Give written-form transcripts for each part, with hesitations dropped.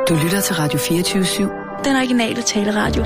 Du lytter til Radio 24/7. Den originale taleradio.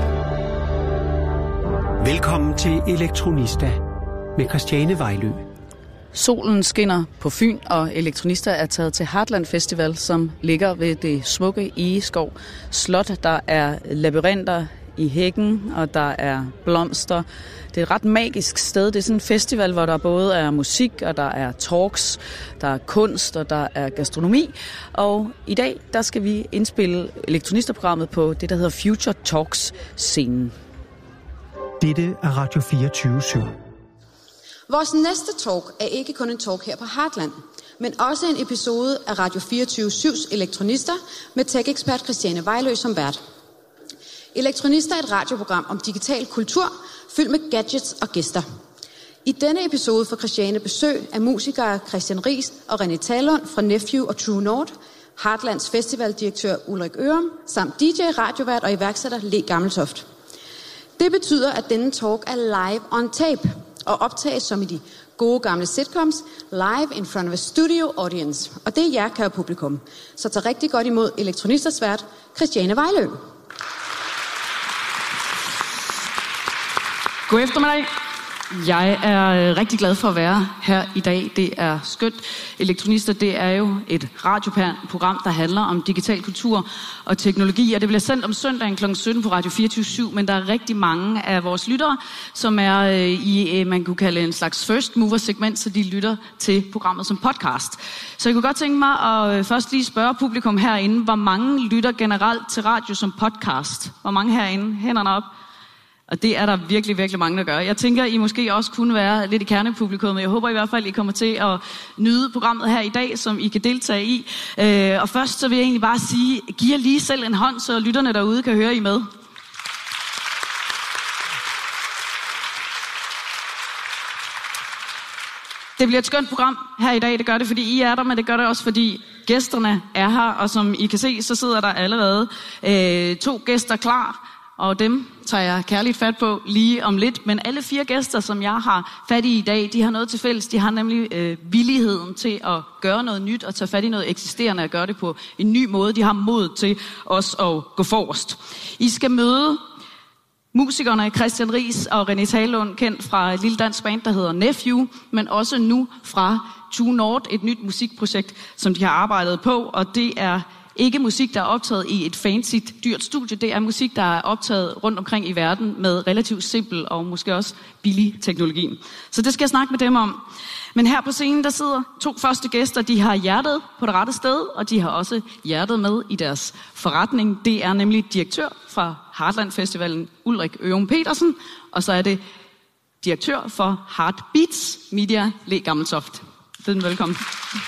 Velkommen til Elektronista med Christiane Vejlø. Solen skinner på Fyn, og Elektronista er taget til Heartland Festival, som ligger ved det smukke Egeskov Slot. Der er labyrinter i hækken, og der er blomster. Det er et ret magisk sted. Det er sådan en festival, hvor der både er musik, og der er talks, der er kunst, og der er gastronomi. Og i dag, der skal vi indspille Elektronista-programmet på det, der hedder Future Talks-scenen. Dette er Radio 24/7. Vores næste talk er ikke kun en talk her på Heartland, men også en episode af Radio 24/7's Elektronista med tech-ekspert Christiane Vejlø som vært. Elektronista er et radioprogram om digital kultur, fyldt med gadgets og gæster. I denne episode får Christiane besøg af musikere Christian Riis og René Talund fra Nephew og True North, Heartlands festivaldirektør Ulrik Ørum, samt DJ, radiovært og iværksætter Le Gammeltoft. Det betyder, at denne talk er live on tape og optages som i de gode gamle sitcoms, live in front of a studio audience. Og det er jer, kære publikum. Så tag rigtig godt imod Elektronistas vært, Christiane Vejlø. God eftermiddag. Jeg er rigtig glad for at være her i dag. Det er skønt. Elektronista, det er jo et radioprogram, der handler om digital kultur og teknologi, og det bliver sendt om søndagen kl. 17 på Radio 24/7, men der er rigtig mange af vores lyttere, som er i, man kunne kalde en slags first mover segment, så de lytter til programmet som podcast. Så jeg kunne godt tænke mig at først lige spørge publikum herinde, hvor mange lytter generelt til radio som podcast? Hvor mange herinde? Hænderne op. Og det er der virkelig, virkelig mange, der gør. Jeg tænker, I måske også kunne være lidt i kernepublikum, men jeg håber i hvert fald, I kommer til at nyde programmet her i dag, som I kan deltage i. Og først så vil jeg egentlig bare sige, giv jer lige selv en hånd, så lytterne derude kan høre I med. Det bliver et skønt program her i dag. Det gør det, fordi I er der, men det gør det også, fordi gæsterne er her. Og som I kan se, så sidder der allerede 2 gæster klar. Og dem tager jeg kærligt fat på lige om lidt. Men alle 4 gæster, som jeg har fat i dag, de har noget til fælles. De har nemlig villigheden til at gøre noget nyt og tage fat i noget eksisterende og gøre det på en ny måde. De har mod til også at gå forrest. I skal møde musikerne Christian Riis og René Talund, kendt fra et lille dansk band, der hedder Nephew, men også nu fra True North, et nyt musikprojekt, som de har arbejdet på. Og det er ikke musik, der er optaget i et fancy, dyrt studie. Det er musik, der er optaget rundt omkring i verden med relativt simpel og måske også billig teknologi. Så det skal jeg snakke med dem om. Men her på scenen, der sidder 2 første gæster. De har hjertet på det rette sted, og de har også hjertet med i deres forretning. Det er nemlig direktør fra Heartland Festivalen, Ulrik Ørum Petersen, og så er det direktør for Heartbeats Media, Le Gammeltoft. Velkommen.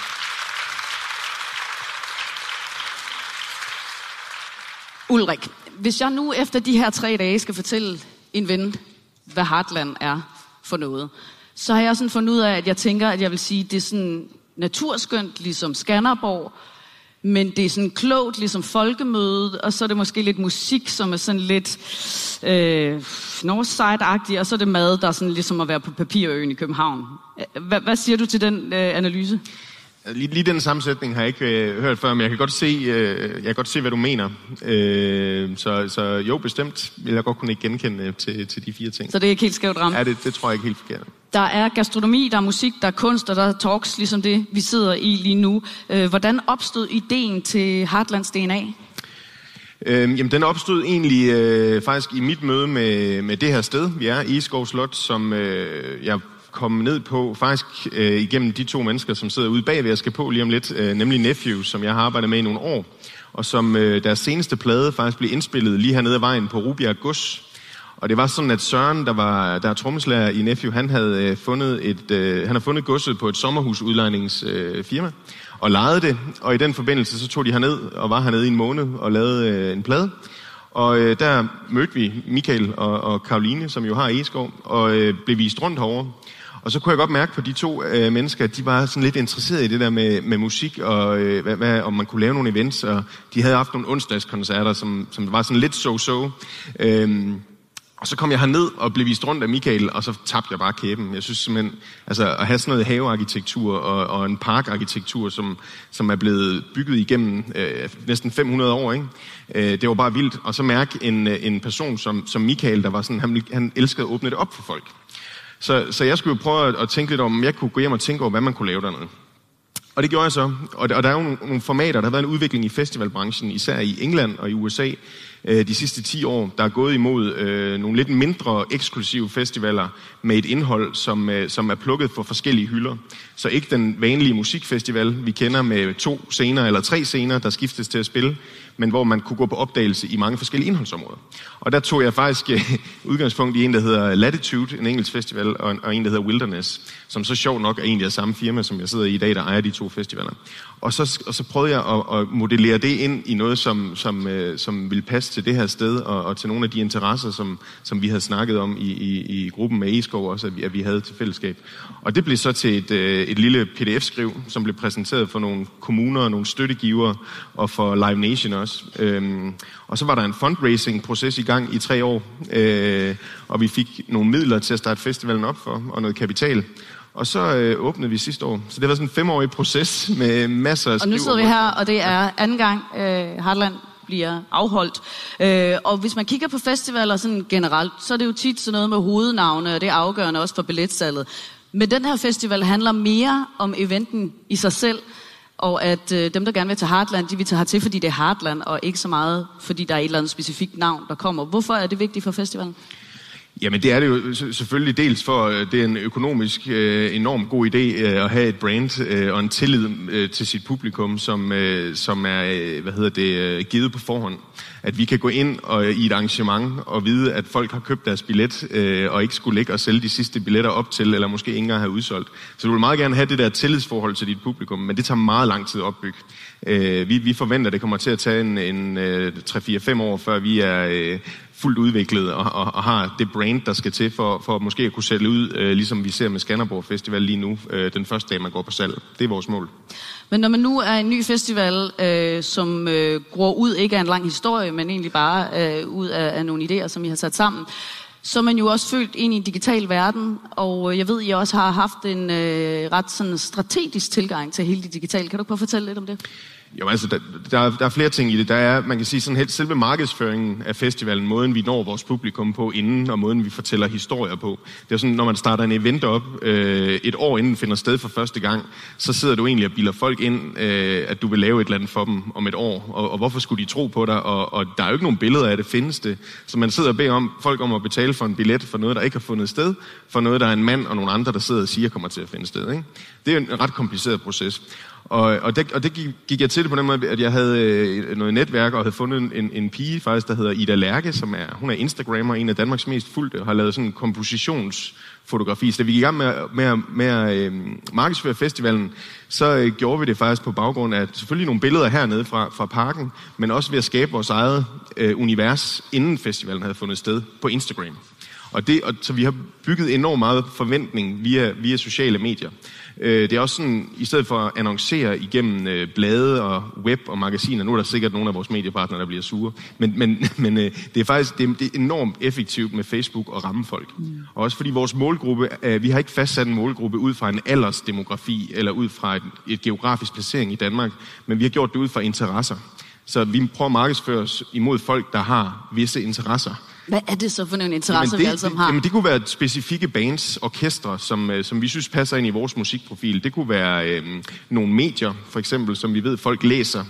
Ulrik, hvis jeg nu efter de her 3 dage skal fortælle en ven, hvad Heartland er for noget, så har jeg sådan fundet ud af, at jeg tænker, at jeg vil sige, at det er sådan naturskønt, ligesom Skanderborg, men det er sådan klogt, ligesom Folkemødet, og så er det måske lidt musik, som er sådan lidt Northside-agtig, og så er det mad, der er sådan ligesom at være på Papirøen i København. Hvad siger du til den analyse? Lige den sammensætning har jeg ikke hørt før, men jeg kan godt se, hvad du mener. Så jo, bestemt vil jeg godt kunne ikke genkende til de 4 ting. Så det er ikke helt skævt ramt? Ja, det tror jeg ikke helt forkert. Der er gastronomi, der er musik, der er kunst, og der er talks, ligesom det, vi sidder i lige nu. Hvordan opstod ideen til Heartlands DNA? Jamen, den opstod egentlig faktisk i mit møde med det her sted. Vi er i Egeskov Slot, som jeg kom ned på, faktisk igennem de 2 mennesker, som sidder ude bagved, jeg skal på lige om lidt, nemlig Nephew, som jeg har arbejdet med i nogle år, og som deres seneste plade faktisk blev indspillet lige hernede ad vejen på Rubjerg Gods. Og det var sådan, at Søren, der er trommeslager i Nephew, han har fundet godset på et sommerhusudlejningsfirma og lejede det, og i den forbindelse så tog de herned og var hernede i en måned og lavede en plade. Og der mødte vi Michael og Karoline, som jo har Egeskov, og blev vist rundt herovre. Og så kunne jeg godt mærke på de 2 mennesker, at de var sådan lidt interesserede i det der med musik, og om man kunne lave nogle events. Og de havde haft nogle onsdagskoncerter, som var sådan lidt so-so. Og så kom jeg herned og blev vist rundt af Michael, og så tabte jeg bare kæben. Jeg synes simpelthen, altså at have sådan noget havearkitektur og en parkarkitektur, som er blevet bygget igennem næsten 500 år, ikke? Det var bare vildt. Og så mærke en person som Michael, der var sådan, han elskede at åbne det op for folk. Så jeg skulle jo prøve at tænke lidt om jeg kunne gå hjem og tænke over, hvad man kunne lave dernede. Og det gjorde jeg så. Og der er jo nogle formater, der har været en udvikling i festivalbranchen, især i England og i USA, de sidste 10 år, der er gået imod nogle lidt mindre eksklusive festivaler med et indhold, som er plukket for forskellige hylder. Så ikke den vanlige musikfestival, vi kender med 2 scener eller 3 scener, der skiftes til at spille, men hvor man kunne gå på opdagelse i mange forskellige indholdsområder. Og der tog jeg faktisk udgangspunkt i en, der hedder Latitude, en engelsk festival, og en, der hedder Wilderness, som så sjovt nok er egentlig af samme firma, som jeg sidder i dag, der ejer de 2 festivaler. Og så prøvede jeg at modellere det ind i noget, som ville passe til det her sted, og til nogle af de interesser, som vi havde snakket om i gruppen med Egeskov også, at vi havde til fællesskab. Og det blev så til et lille pdf-skriv, som blev præsenteret for nogle kommuner og nogle støttegivere, og for Live Nation også. Og så var der en fundraising-proces i gang i 3 år, og vi fik nogle midler til at starte festivalen op for, og noget kapital. Og så åbnede vi sidste år. Så det var sådan en 5-årig proces med masser af skriv. Og nu sidder vi her, og det er anden gang Heartland bliver afholdt. Og hvis man kigger på festivaler sådan generelt, så er det jo tit sådan noget med hovednavne, og det er afgørende også for billetsalget. Men den her festival handler mere om eventen i sig selv, og at dem, der gerne vil til Heartland, de vil tage hertil, fordi det er Heartland, og ikke så meget, fordi der er et eller andet specifikt navn, der kommer. Hvorfor er det vigtigt for festivalen? Jamen det er det jo selvfølgelig dels for, det er en økonomisk enormt god idé at have et brand og en tillid til sit publikum, som er givet på forhånd. At vi kan gå ind i et arrangement og vide, at folk har købt deres billet og ikke skulle ligge og sælge de sidste billetter op til, eller måske ikke engang have udsolgt. Så du vil meget gerne have det der tillidsforhold til dit publikum, men det tager meget lang tid at opbygge. Vi forventer, at det kommer til at tage en 3-4-5 år, før vi er fuldt udviklet og har det brand, der skal til for måske at kunne sælge ud, ligesom vi ser med Skanderborg Festival lige nu, den første dag, man går på salg. Det er vores mål. Men når man nu er en ny festival, som gror ud, ikke af en lang historie, men egentlig bare ud af nogle idéer, som I har sat sammen, så er man jo også født ind i en digital verden, og jeg ved, I også har haft en ret sådan strategisk tilgang til hele det digitale. Kan du prøve at fortælle lidt om det? Jo, altså, der er flere ting i det. Der er, man kan sige, sådan helt selve markedsføringen af festivalen, måden vi når vores publikum på inden, og måden vi fortæller historier på. Det er sådan, når man starter en event op, et år inden finder sted for første gang, så sidder du egentlig og bilder folk ind, at du vil lave et eller andet for dem om et år, og hvorfor skulle de tro på dig, og der er jo ikke nogen billeder af det, findes det. Så man sidder og beder folk om at betale for en billet for noget, der ikke har fundet sted, for noget, der er en mand og nogle andre, der sidder og siger, kommer til at finde sted, ikke? Det er en ret kompliceret proces. Og det gik jeg til det på den måde, at jeg havde noget netværk og havde fundet en pige faktisk, der hedder Ida Lærke, hun er Instagrammer, en af Danmarks mest fulgte, og har lavet sådan en kompositionsfotografi. Så da vi gik i gang med at markedsføre festivalen, så gjorde vi det faktisk på baggrund af selvfølgelig nogle billeder hernede fra parken, men også ved at skabe vores eget univers, inden festivalen havde fundet sted på Instagram. Så vi har bygget enormt meget forventning via sociale medier. Det er også sådan, i stedet for at annoncere igennem blade og web og magasiner, nu er der sikkert nogle af vores mediepartnere, der bliver sure, men det er faktisk det er enormt effektivt med Facebook at ramme folk. Og også fordi vores målgruppe, vi har ikke fastsat en målgruppe ud fra en aldersdemografi eller ud fra et geografisk placering i Danmark, men vi har gjort det ud fra interesser. Så vi prøver at markedsføre os imod folk, der har visse interesser. Hvad er det så for nogle interesser, vi alle sammen har? Jamen det kunne være specifikke bands, orkestre, som vi synes passer ind i vores musikprofil. Det kunne være nogle medier, for eksempel, som vi ved, folk læser.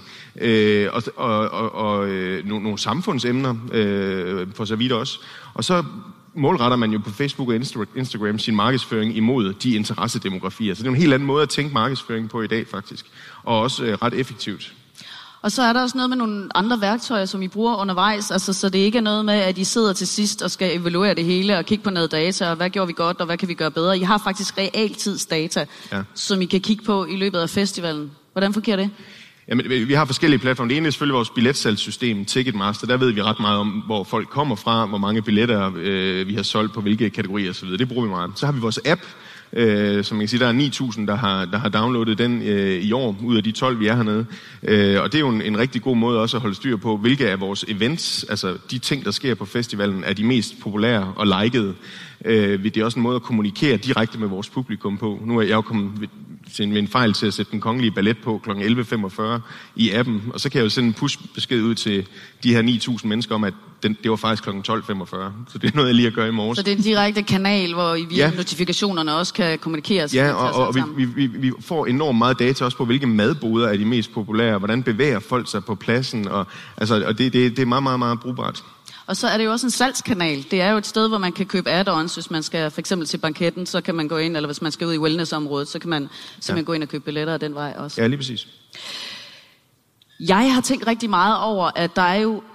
Og nogle samfundsemner, for så vidt også. Og så målretter man jo på Facebook og Instagram sin markedsføring imod de interessedemografier. Så det er en helt anden måde at tænke markedsføring på i dag, faktisk. Og også ret effektivt. Og så er der også noget med nogle andre værktøjer, som I bruger undervejs, altså, så det ikke er noget med, at I sidder til sidst og skal evaluere det hele og kigge på noget data, og hvad gjorde vi godt, og hvad kan vi gøre bedre. I har faktisk realtidsdata, som I kan kigge på i løbet af festivalen. Hvordan fungerer det? Jamen, vi har forskellige platforme. Det ene er selvfølgelig vores billetsalgssystem, Ticketmaster. Der ved vi ret meget om, hvor folk kommer fra, hvor mange billetter vi har solgt på hvilke kategorier osv. Det bruger vi meget. Så har vi vores app, Som man kan sige, der er 9.000, der har downloadet den i år, ud af de 12, vi er hernede. Og det er jo en rigtig god måde også at holde styr på, hvilke af vores events, altså de ting, der sker på festivalen, er de mest populære og likede. Det er også en måde at kommunikere direkte med vores publikum på. Nu er jeg jo kommet ved en fejl til at sætte Den Kongelige Ballet på kl. 11.45 i appen, og så kan jeg jo sende en push-besked ud til de her 9.000 mennesker om, at det var faktisk kl. 12.45. Så det er noget, jeg lige at gøre i morges. Så det er en direkte kanal, hvor via notifikationerne også kan kommunikeres? Ja, og vi får enormt meget data også på, hvilke madboder er de mest populære, hvordan bevæger folk sig på pladsen, og det er meget, meget, meget brugbart. Og så er det jo også en salgskanal. Det er jo et sted, hvor man kan købe add-ons, hvis man skal for eksempel til banketten, så kan man gå ind, eller hvis man skal ud i wellnessområdet, så kan man simpelthen gå ind og købe billetter af den vej også. Ja, lige præcis. Jeg har tænkt rigtig meget over, at der er jo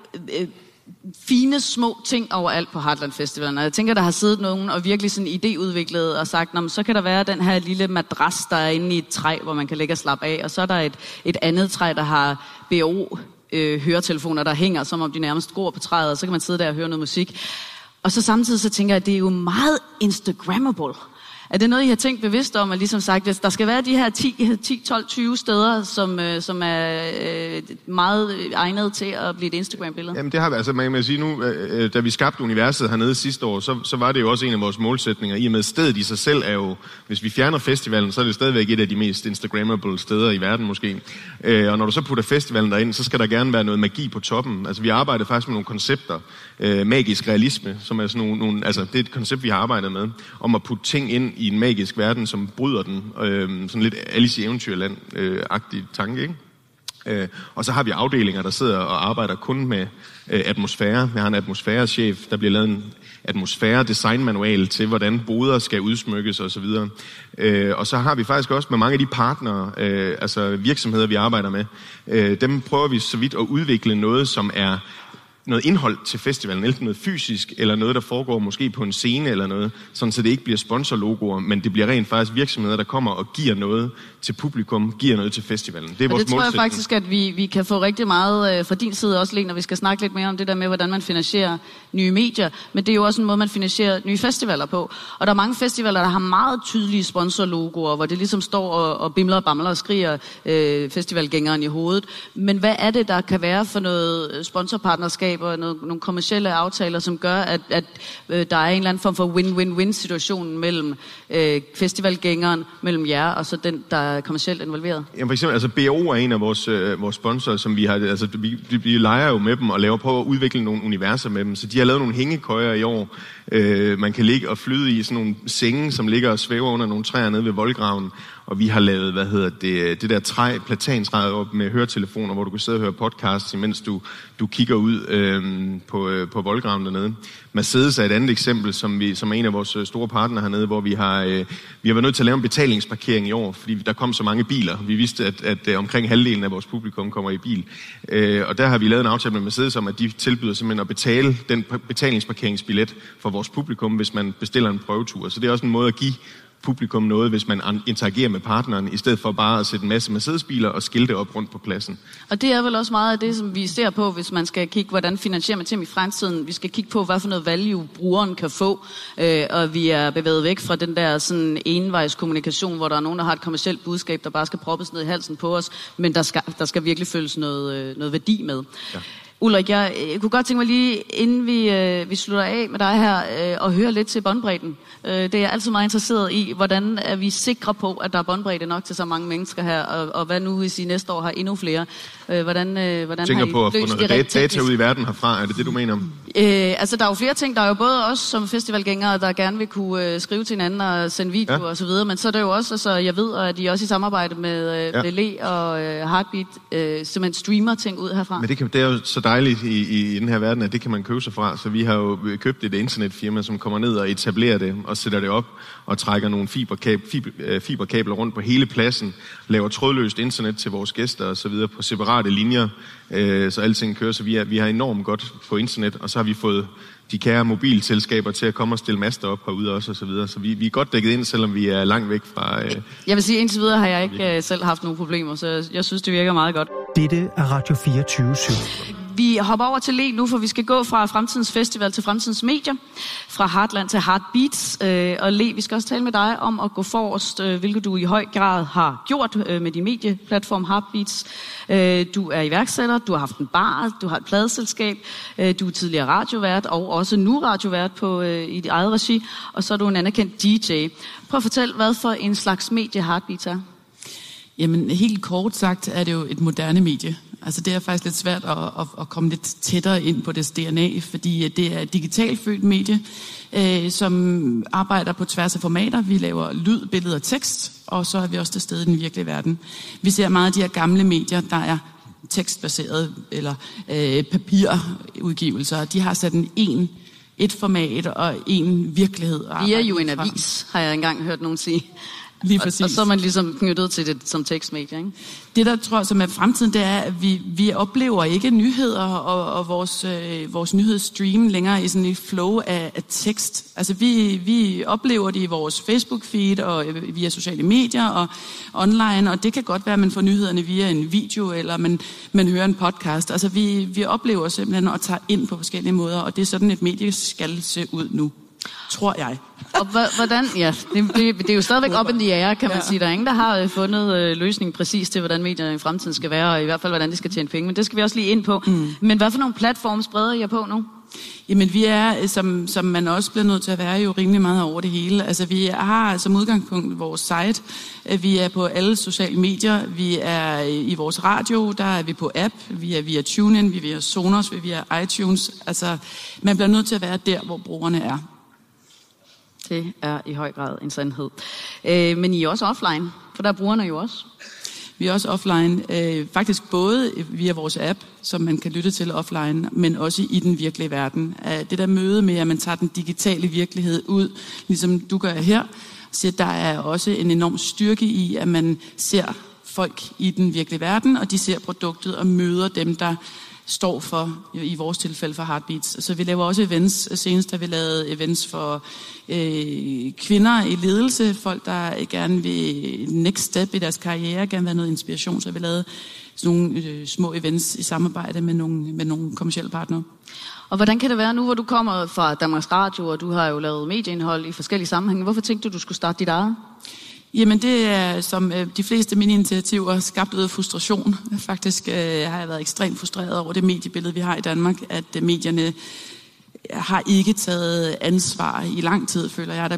fine små ting overalt på Heartland Festivalen. Og jeg tænker, der har siddet nogen og virkelig sådan idéudviklet og sagt, så kan der være den her lille madras, der er inde i et træ, hvor man kan ligge og slappe af. Og så er der et andet træ, der har BO høretelefoner, der hænger, som om de nærmest går på træet, og så kan man sidde der og høre noget musik. Og så samtidig så tænker jeg, at det er jo meget Instagrammable. Er det noget, I har tænkt bevidst om, at ligesom sagt, at der skal være de her 10, 12, 20 steder, som er meget egnet til at blive et Instagram-billede? Jamen det har vi, altså man kan sige nu, da vi skabte universet hernede sidste år, så var det jo også en af vores målsætninger, i og med stedet i sig selv er jo, hvis vi fjerner festivalen, så er det stadigvæk et af de mest Instagrammable steder i verden måske. Og når du så putter festivalen derind, så skal der gerne være noget magi på toppen. Altså vi arbejder faktisk med nogle koncepter, magisk realisme, som er sådan nogle, altså det er et koncept, vi har arbejdet med, om at putte ting ind i en magisk verden, som bryder den. Sådan lidt Alice i Eventyrland-agtig tanke, ikke? Og så har vi afdelinger, der sidder og arbejder kun med atmosfære. Jeg har en atmosfærechef, der bliver lavet en atmosfære-designmanual til, hvordan boder skal udsmykkes osv. Og så har vi faktisk også med mange af de partnere, altså virksomheder, vi arbejder med, dem prøver vi så vidt at udvikle noget, som er noget indhold til festivalen, enten noget fysisk, eller noget, der foregår måske på en scene eller noget, sådan så det ikke bliver sponsorlogoer, men det bliver rent faktisk virksomheder, der kommer og giver noget til publikum, giver noget til festivalen. Det er vores målsætning. Det tror jeg faktisk, at vi kan få rigtig meget fra din side også, Lene, når vi skal snakke lidt mere om det der med, hvordan man finansierer nye medier, men det er jo også en måde, man finansierer nye festivaler på. Og der er mange festivaler, der har meget tydelige sponsorlogoer, hvor det ligesom står og bimler og bamler og skriger festivalgængeren i hovedet. Men hvad er det, der kan være for noget sponsorpartnerskab og nogle kommercielle aftaler, som gør, at der er en eller anden form for win-win-win-situation mellem festivalgængeren, mellem jer og så den, der er kommercielt involveret? Jamen for eksempel, altså BO er en af vores sponsorer, som vi har, altså vi leger jo med dem og prøver at udvikle nogle universer med dem, så de har lavet nogle hængekøjer i år. Man kan ligge og flyde i sådan nogle senge, som ligger og svæver under nogle træer nede ved voldgraven. Og vi har lavet, det der platantræ op med høretelefoner, hvor du kan sidde og høre podcasts, imens du kigger ud på voldgraven dernede. Mercedes er et andet eksempel, som er en af vores store partnere hernede, hvor vi har været nødt til at lave en betalingsparkering i år, fordi der kom så mange biler. Vi vidste, at omkring halvdelen af vores publikum kommer i bil. Og der har vi lavet en aftale med Mercedes om, at de tilbyder simpelthen at betale den betalingsparkeringsbillet for vores publikum, hvis man bestiller en prøvetur. Så det er også en måde at give publikum noget, hvis man interagerer med partneren, i stedet for bare at sætte en masse Mercedes-biler og skilte op rundt på pladsen. Og det er vel også meget af det, som vi ser på, hvis man skal kigge, hvordan finansierer man ting i fremtiden. Vi skal kigge på, hvad for noget value brugeren kan få, og vi er bevæget væk fra den der sådan envejskommunikation, hvor der er nogen, der har et kommercielt budskab, der bare skal proppes ned i halsen på os, men der skal virkelig føles noget værdi med. Ja. Ulrik, jeg kunne godt tænke mig lige, inden vi slutter af med dig her, at høre lidt til båndbredden. Det er jeg altid meget interesseret i. Hvordan er vi sikre på, at der er båndbredde nok til så mange mennesker her, og hvad nu, hvis I næste år har endnu flere? Hvordan tænker på at få noget data ud i verden herfra, er det du mener? Altså, der er jo flere ting. Der er jo både os som festivalgængere, der gerne vil kunne skrive til hinanden og sende videoer og så videre, men så er det jo også, altså, jeg ved, at I også i samarbejde med Le og Heartbeat simpelthen streamer ting ud herfra. Men det er jo så dejligt i den her verden, at det kan man købe sig fra. Så vi har jo købt et internetfirma, som kommer ned og etablerer det og sætter det op og trækker nogle fiberkabler rundt på hele pladsen, laver trådløst internet til vores gæster og så videre på separate linjer, så alting kører. Så vi har enormt godt på internet, og så har vi fået de kære mobilselskaber til at komme og stille master op herude også og så videre. Så vi er godt dækket ind, selvom vi er langt væk fra... Jeg vil sige, indtil videre har jeg ikke selv haft nogle problemer, så jeg synes, det virker meget godt. Dette er Radio 24/7. vi hopper over til Le nu, for vi skal gå fra Fremtidens Festival til Fremtidens Medier, fra Heartland til Heartbeats. Og Le, vi skal også tale med dig om at gå forrest, hvilket du i høj grad har gjort med din medieplatform Heartbeats. Du er iværksætter, du har haft en bar, du har et pladeselskab, du er tidligere radiovært og også nu radiovært i dit eget regi, og så er du en anerkendt DJ. Prøv at fortælle, hvad for en slags medie Heartbeats er. Jamen, helt kort sagt er det jo et moderne medie. Altså, det er faktisk lidt svært at komme lidt tættere ind på dets DNA, fordi det er et digitalt født medie, som arbejder på tværs af formater. Vi laver lyd, billeder og tekst, og så er vi også til stede i den virkelige verden. Vi ser meget af de her gamle medier, der er tekstbaseret eller papirudgivelser. De har sådan et format og en virkelighed. Vi er jo en avis, har jeg engang hørt nogen sige. Lige præcis. Og så er man ligesom knyttet til det som tekstmedie, ikke? Det, der tror jeg, som er fremtiden, det er, at vi oplever ikke nyheder og vores nyhedsstream længere i sådan et flow af tekst. Altså, vi oplever det i vores Facebook-feed og via sociale medier og online, og det kan godt være, at man får nyhederne via en video, eller man hører en podcast. Altså, vi oplever simpelthen at tage ind på forskellige måder, og det er sådan, et medie skal se ud nu. Tror jeg. Og hvordan, ja, det er jo stadigvæk op in the air, kan man sige. Der er ingen, der har fundet løsningen præcis til, hvordan medierne i fremtiden skal være, og i hvert fald, hvordan de skal tjene penge. Men det skal vi også lige ind på. Men hvad for nogle platforme spreder I på nu? Jamen, vi er, som man også bliver nødt til at være, jo rimelig meget over det hele. Altså, vi har som udgangspunkt vores site. Vi er på alle sociale medier. Vi er i vores radio, der er vi på app. Vi er via TuneIn, vi er via Sonos, vi er via iTunes. Altså, man bliver nødt til at være der, hvor brugerne er. Det er i høj grad en sandhed. Men I er også offline, for der er brugerne jo også. Vi er også offline, faktisk både via vores app, som man kan lytte til offline, men også i den virkelige verden. Det der møde med, at man tager den digitale virkelighed ud, ligesom du gør her, så der er også en enorm styrke i, at man ser folk i den virkelige verden, og de ser produktet og møder dem, der står for, i vores tilfælde for Heartbeats. Så vi laver også events. Senest har vi lavet events for kvinder i ledelse, folk der gerne vil next step i deres karriere, gerne vil have noget inspiration, så vi lavet sådan nogle små events i samarbejde med nogle kommercielle partnere. Og hvordan kan det være nu, hvor du kommer fra Danmarks Radio, og du har jo lavet medieindhold i forskellige sammenhænge, hvorfor tænkte du skulle starte dit eget? Jamen det er, som de fleste mini-initiativer, skabt ud af frustration. Faktisk har jeg været ekstremt frustreret over det mediebillede, vi har i Danmark, at medierne har ikke taget ansvar i lang tid, føler jeg. Der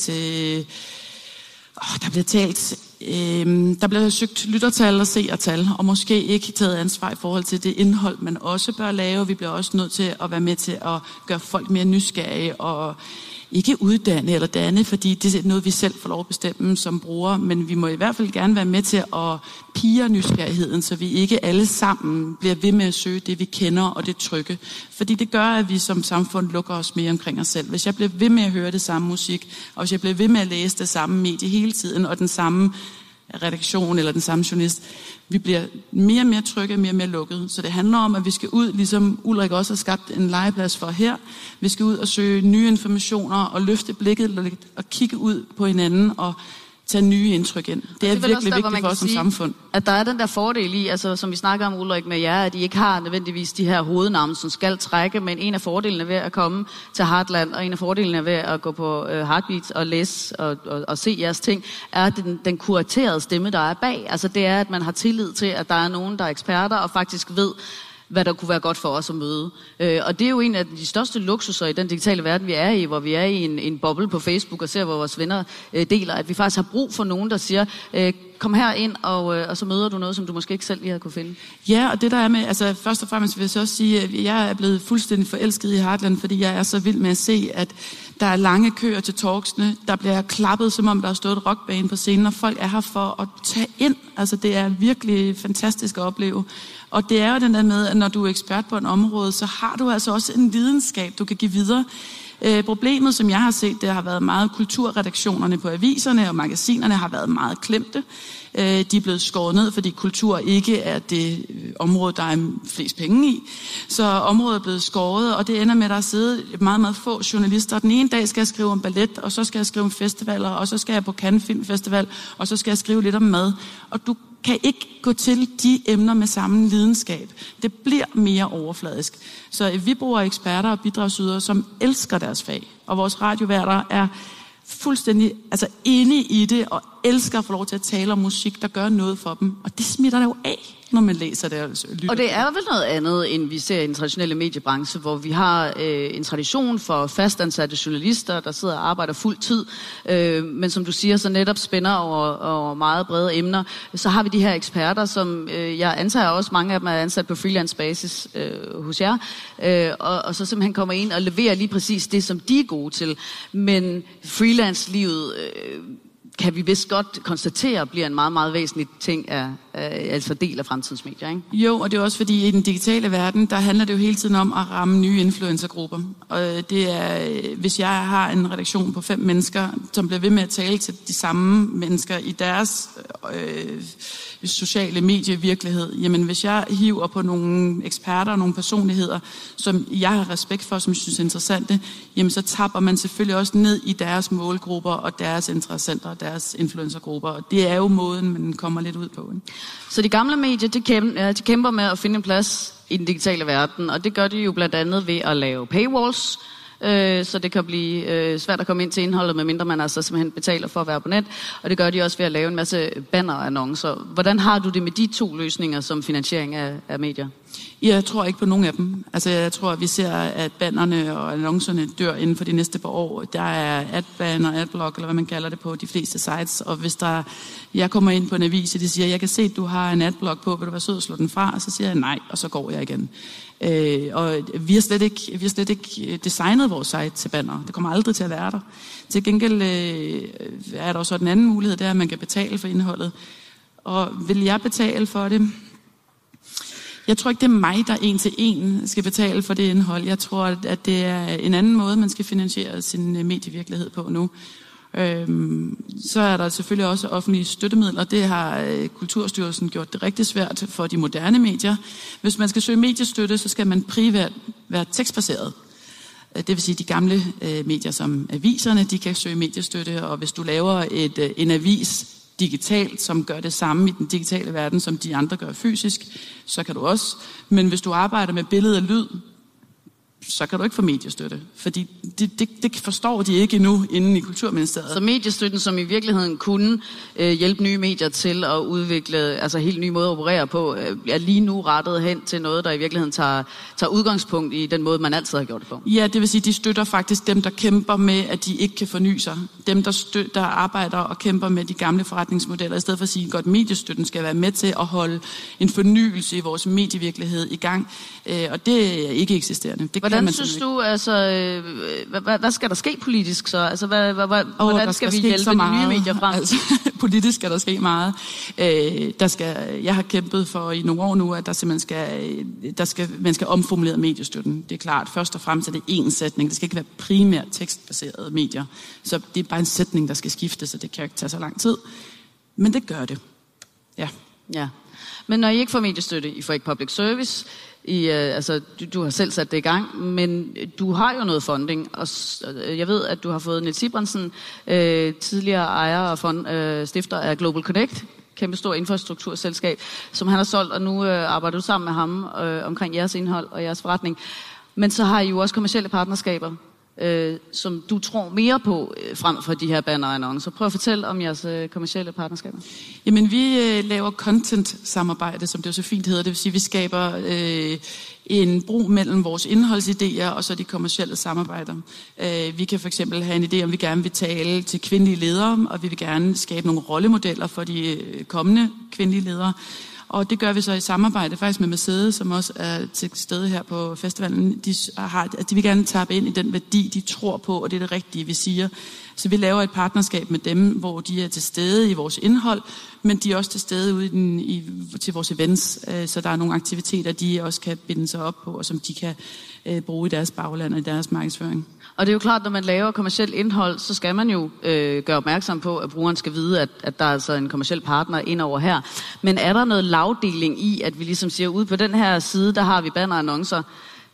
bliver søgt lyttertal og seertal, og måske ikke taget ansvar i forhold til det indhold, man også bør lave. Vi bliver også nødt til at være med til at gøre folk mere nysgerrige og ikke uddanne eller danne, fordi det er noget, vi selv får lov at bestemme som brugere, men vi må i hvert fald gerne være med til at pirre nysgerrigheden, så vi ikke alle sammen bliver ved med at søge det, vi kender og det trygge. Fordi det gør, at vi som samfund lukker os mere omkring os selv. Hvis jeg bliver ved med at høre det samme musik, og hvis jeg bliver ved med at læse det samme medie hele tiden, og den samme redaktion eller den samme journalist, vi bliver mere og mere trygge, mere og mere lukket. Så det handler om, at vi skal ud, ligesom Ulrik også har skabt en legeplads for her. Vi skal ud og søge nye informationer og løfte blikket og kigge ud på hinanden og tage nye indtryk ind. Det er virkelig vigtigt for os som samfund. At der er den der fordel i, altså som vi snakker om, Ulrik, med jer, at I ikke har nødvendigvis de her hovednavne, som skal trække, men en af fordelene ved at komme til Heartland, og en af fordelene ved at gå på Heartbeats og læse og se jeres ting, er den kuraterede stemme, der er bag. Altså det er, at man har tillid til, at der er nogen, der er eksperter og faktisk ved, hvad der kunne være godt for os at møde. Og det er jo en af de største luksuser i den digitale verden, vi er i, hvor vi er i en boble på Facebook og ser, hvor vores venner deler, at vi faktisk har brug for nogen, der siger, kom her ind, og så møder du noget, som du måske ikke selv lige havde kunne finde. Ja, og det der er med, altså først og fremmest vil jeg så også sige, at jeg er blevet fuldstændig forelsket i Heartland, fordi jeg er så vild med at se, at der er lange køer til talksene, der bliver klappet, som om der har stået et rockbane på scenen, og folk er her for at tage ind. Altså det er virkelig fantastisk at opleve. Og det er jo den der med, at når du er ekspert på en område, så har du altså også en videnskab, du kan give videre. Problemet, som jeg har set, det har været meget kulturredaktionerne på aviserne og magasinerne har været meget klemte. De er blevet skåret ned, fordi kultur ikke er det område, der er flest penge i. Så området er blevet skåret, og det ender med, at der sidder meget, meget få journalister. Den ene dag skal jeg skrive om ballet, og så skal jeg skrive om festivaler, og så skal jeg på Cannes Film Festival, og så skal jeg skrive lidt om mad. Og kan ikke gå til de emner med samme lidenskab. Det bliver mere overfladisk. Så vi bruger eksperter og bidragsydere, som elsker deres fag. Og vores radioværter er fuldstændig inde i det og elsker at få lov til at tale om musik, der gør noget for dem. Og det smitter der jo af, når man læser det og lytter. Og det er vel noget andet, end vi ser i den traditionelle mediebranche, hvor vi har en tradition for fastansatte journalister, der sidder og arbejder fuld tid, men som du siger, så netop spænder over meget brede emner. Så har vi de her eksperter, som jeg antager også, mange af dem er ansat på freelance basis hos jer, og så simpelthen kommer ind og leverer lige præcis det, som de er gode til. Men freelance-livet kan vi vist godt konstatere, bliver en meget, meget væsentlig ting altså del af fremtidens medier, ikke? Jo, og det er også fordi, i den digitale verden, der handler det jo hele tiden om at ramme nye influencergrupper. Og det er, hvis jeg har en redaktion på 5 mennesker, som bliver ved med at tale til de samme mennesker i deres sociale medievirkelighed, jamen hvis jeg hiver på nogle eksperter og nogle personligheder, som jeg har respekt for, som jeg synes er interessante, jamen så tapper man selvfølgelig også ned i deres målgrupper og deres interessenter og deres influencergrupper. Og det er jo måden, man kommer lidt ud på. Ikke? Så de gamle medier, de kæmper med at finde en plads i den digitale verden, og det gør de jo blandt andet ved at lave paywalls, så det kan blive svært at komme ind til indholdet, medmindre man altså simpelthen betaler for at være på net, og det gør de også ved at lave en masse bannerannoncer. Hvordan har du det med de 2 løsninger som finansiering af medier? Jeg tror ikke på nogen af dem. Altså jeg tror, at vi ser, at bannerne og annoncerne dør inden for de næste par år. Der er adban og adblock, eller hvad man kalder det på de fleste sites, og hvis jeg kommer ind på en avis, og de siger, jeg kan se, at du har en adblock på, vil du være sød at slå den fra? Og så siger jeg nej, og så går jeg igen. Og vi har slet ikke designet vores site til banner. Det kommer aldrig til at være der. Til gengæld er der også den anden mulighed, det er, at man kan betale for indholdet. Og vil jeg betale for det? Jeg tror ikke, det er mig, der 1 til 1 skal betale for det indhold. Jeg tror, at det er en anden måde, man skal finansiere sin medievirkelighed på nu. Så er der selvfølgelig også offentlige støttemidler. Det har Kulturstyrelsen gjort det rigtig svært for de moderne medier. Hvis man skal søge mediestøtte, så skal man primært være tekstbaseret. Det vil sige, de gamle medier som aviserne, de kan søge mediestøtte, og hvis du laver en avis digitalt, som gør det samme i den digitale verden, som de andre gør fysisk, så kan du også. Men hvis du arbejder med billede og lyd, så kan du ikke få mediestøtte. Fordi det forstår de ikke endnu inden i Kulturministeriet. Så mediestøtten, som i virkeligheden kunne hjælpe nye medier til at udvikle altså helt nye måder at operere på, er lige nu rettet hen til noget, der i virkeligheden tager udgangspunkt i den måde, man altid har gjort det på. Ja, det vil sige, de støtter faktisk dem, der kæmper med, at de ikke kan forny sig. Dem, der arbejder og kæmper med de gamle forretningsmodeller, i stedet for at sige, at mediestøtten skal være med til at holde en fornyelse i vores medievirkelighed i gang. Og det er ikke eksisterende. Hvordan synes du, altså, hvad skal der ske politisk så? Altså, hvordan skal vi hjælpe de nye medier frem? Altså, politisk skal der ske meget. Jeg har kæmpet for i nogle år nu, at der simpelthen man skal omformulere mediestøtten. Det er klart, først og fremmest er det én sætning. Det skal ikke være primært tekstbaserede medier. Så det er bare en sætning, der skal skiftes, så det kan ikke tage så lang tid. Men det gør det. Ja. Men når I ikke får mediestøtte, I får ikke public service, altså, du har selv sat det i gang, men du har jo noget funding, og jeg ved, at du har fået Niels Sibrandsen, tidligere ejer og stifter af Global Connect, kæmpe stor infrastrukturselskab, som han har solgt, og nu arbejder du sammen med ham omkring jeres indhold og jeres forretning. Men så har I jo også kommercielle partnerskaber, som du tror mere på frem for de her bannerannoncer. Prøv at fortælle om jeres kommercielle partnerskaber. Jamen, vi laver content-samarbejde, som det jo så fint hedder. Det vil sige, at vi skaber en bro mellem vores indholdsidéer og så de kommercielle samarbejder. Vi kan for eksempel have en idé om, vi gerne vil tale til kvindelige ledere, og vi vil gerne skabe nogle rollemodeller for de kommende kvindelige ledere. Og det gør vi så i samarbejde faktisk med Mercedes, som også er til stede her på festivalen. De vil gerne tappe ind i den værdi, de tror på, og det er det rigtige, vi siger. Så vi laver et partnerskab med dem, hvor de er til stede i vores indhold, men de er også til stede ude til vores events. Så der er nogle aktiviteter, de også kan binde sig op på, og som de kan bruge i deres bagland og i deres markedsføring. Og det er jo klart, når man laver kommercielt indhold, så skal man jo gøre opmærksom på, at brugeren skal vide, at der er altså en kommerciel partner ind over her. Men er der noget lavdeling i, at vi ligesom siger, ude på den her side, der har vi bannerannoncer,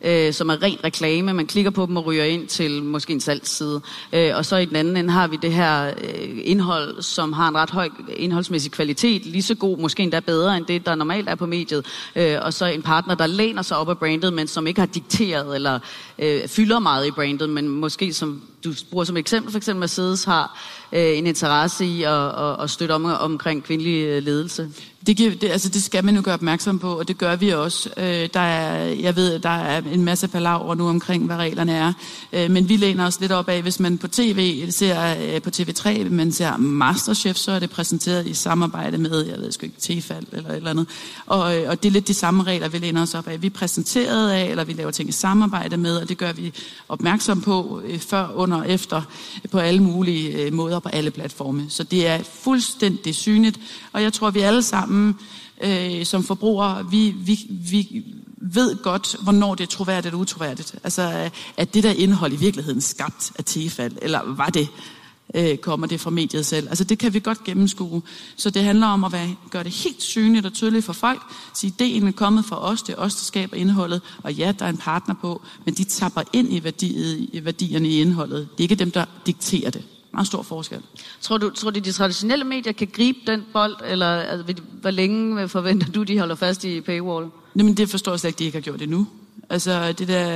som er ren reklame. Man klikker på dem og ryger ind til måske en salgsside. Og så i den anden ende har vi det her indhold, som har en ret høj indholdsmæssig kvalitet, lige så god, måske endda bedre end det, der normalt er på mediet. Og så en partner, der læner sig op af brandet, men som ikke har dikteret eller fylder meget i brandet, men måske som du bruger som eksempel, for eksempel Mercedes har en interesse i at støtte omkring kvindelig ledelse. Det skal man jo gøre opmærksom på, og det gør vi også. Jeg ved, at der er en masse palaver nu omkring, hvad reglerne er. Men vi læner os lidt op af, hvis man på tv ser på TV3, man ser Masterchef, så er det præsenteret i samarbejde med, jeg ved sgu ikke, Tefal eller et eller andet. Og det er lidt de samme regler, vi læner os op af. Vi er præsenteret af, eller vi laver ting i samarbejde med, og det gør vi opmærksom på før, under og efter på alle mulige måder på alle platforme. Så det er fuldstændig synligt, og jeg tror, vi alle sammen som forbrugere, vi ved godt, hvornår det er troværdigt eller utroværdigt. Altså, at det der indhold i virkeligheden skabt af Tefal, eller var det, kommer det fra mediet selv. Altså, det kan vi godt gennemskue. Så det handler om at gøre det helt synligt og tydeligt for folk. Så ideen er kommet fra os, det er os, der skaber indholdet, og ja, der er en partner på, men de tapper ind i værdierne i indholdet. Det er ikke dem, der dikterer det. Meget stor forskel. Tror du, de traditionelle medier kan gribe den bold, eller altså, hvor længe forventer du, de holder fast i paywall? Jamen, det forstår jeg slet ikke, de ikke har gjort endnu. Altså, det der...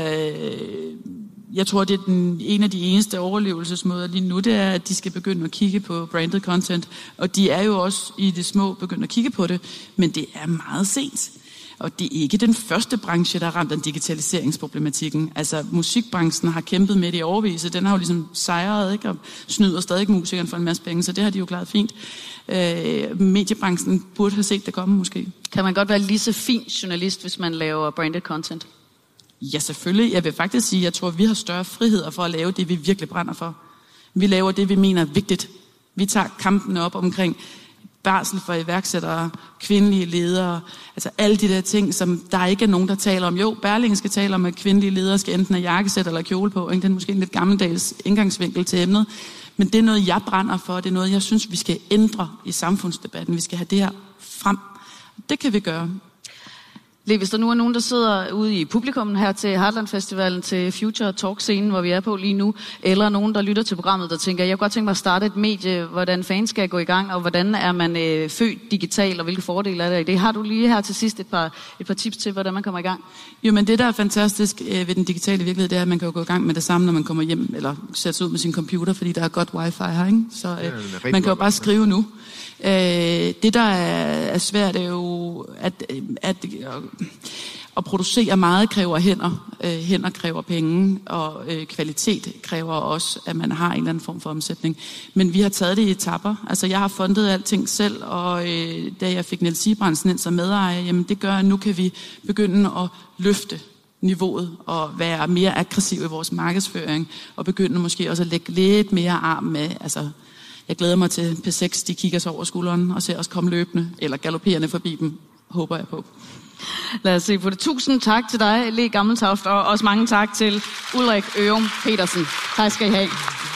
Jeg tror, det er en af de eneste overlevelsesmåder lige nu, det er, at de skal begynde at kigge på branded content. Og de er jo også i det små begyndt at kigge på det, men det er meget sent. Og det er ikke den første branche, der har ramt den digitaliseringsproblematikken. Altså, musikbranchen har kæmpet med det i årevis, den har jo ligesom sejret, ikke? Og snyder stadig musikeren for en masse penge, så det har de jo klaret fint. Mediebranchen burde have set det komme, måske. Kan man godt være lige så fin journalist, hvis man laver branded content? Ja, selvfølgelig. Jeg vil faktisk sige, at jeg tror, at vi har større friheder for at lave det, vi virkelig brænder for. Vi laver det, vi mener er vigtigt. Vi tager kampene op omkring barsel for iværksættere, kvindelige ledere, altså alle de der ting, som der ikke er nogen, der taler om. Jo, Berlingske skal tale om, at kvindelige ledere skal enten have jakkesæt eller kjole på. Ikke? Det er måske en lidt gammeldags indgangsvinkel til emnet. Men det er noget, jeg brænder for. Det er noget, jeg synes, vi skal ændre i samfundsdebatten. Vi skal have det her frem. Det kan vi gøre. Hvis der nu er nogen, der sidder ude i publikummen her til Heartland Festivalen, til Future Talk-scenen, hvor vi er på lige nu, eller nogen, der lytter til programmet, der tænker, jeg kunne godt tænke mig at starte et medie, hvordan fans skal gå i gang, og hvordan er man født digital, og hvilke fordele er der i det? Har du lige her til sidst et par tips til, hvordan man kommer i gang? Jo, men det, der er fantastisk ved den digitale virkelighed, det er, at man kan jo gå i gang med det samme, når man kommer hjem, eller sætter sig ud med sin computer, fordi der er godt wifi her, ikke? Så man kan jo bare skrive nu. Det, der er svært, er jo, at producere meget kræver hænder. Hænder kræver penge, og kvalitet kræver også, at man har en eller anden form for omsætning. Men vi har taget det i etapper. Altså, jeg har fundet alting selv, og da jeg fik Niels Sibrandsen ind som medejer, jamen det gør, at nu kan vi begynde at løfte niveauet og være mere aggressiv i vores markedsføring, og begynde måske også at lægge lidt mere arm med, altså. Jeg glæder mig til P6, de kigger sig over skulderen og ser os komme løbende, eller galopperende forbi dem, håber jeg på. Lad os se på det. Tusind tak til dig, Le Gammeltoft, og også mange tak til Ulrik Ørum Petersen. Tak skal I have.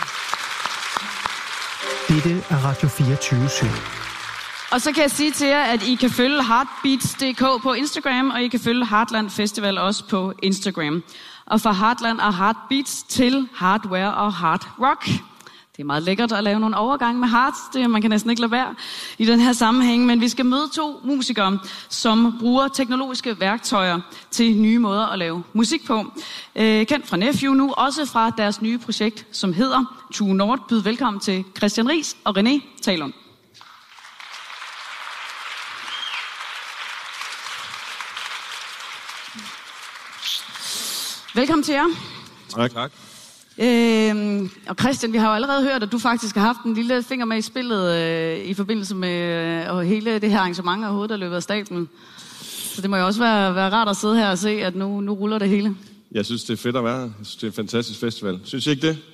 Dette er Radio 24/7. Og så kan jeg sige til jer, at I kan følge Heartbeats.dk på Instagram, og I kan følge Heartland Festival også på Instagram. Og fra Heartland og Heartbeats til Hardware og Hard Rock. Det er meget lækkert at lave nogle overgange med hearts. Man kan næsten ikke lade være i den her sammenhæng. Men vi skal møde 2 musikere, som bruger teknologiske værktøjer til nye måder at lave musik på. Kendt fra Nephew nu, også fra deres nye projekt, som hedder True North. Byd velkommen til Christian Riis og René Talund. Til jer. Tak. Og Christian, vi har jo allerede hørt, at du faktisk har haft en lille finger med i spillet i forbindelse med hele det her arrangement overhovedet, der løbet af stablen. Så det må jo også være rart at sidde her og se, at nu ruller det hele. Jeg synes, det er fedt at være her. Jeg synes, det er en fantastisk festival. Synes I ikke det?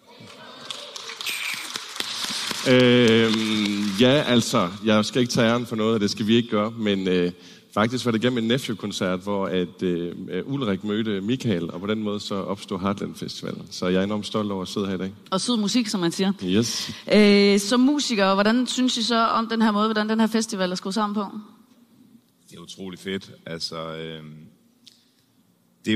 Ja, altså, jeg skal ikke tage æren for noget, og det skal vi ikke gøre, men faktisk var det gennem en Nephew-koncert, hvor at Ulrik mødte Michael, og på den måde så opstod Heartland Festival. Så jeg er enormt stolt over at sidde her i dag. Og sød musik, som man siger. Yes. Som musiker, hvordan synes I så om den her måde, hvordan den her festival er skruet sammen på? Det er utrolig fedt. Altså, det er jo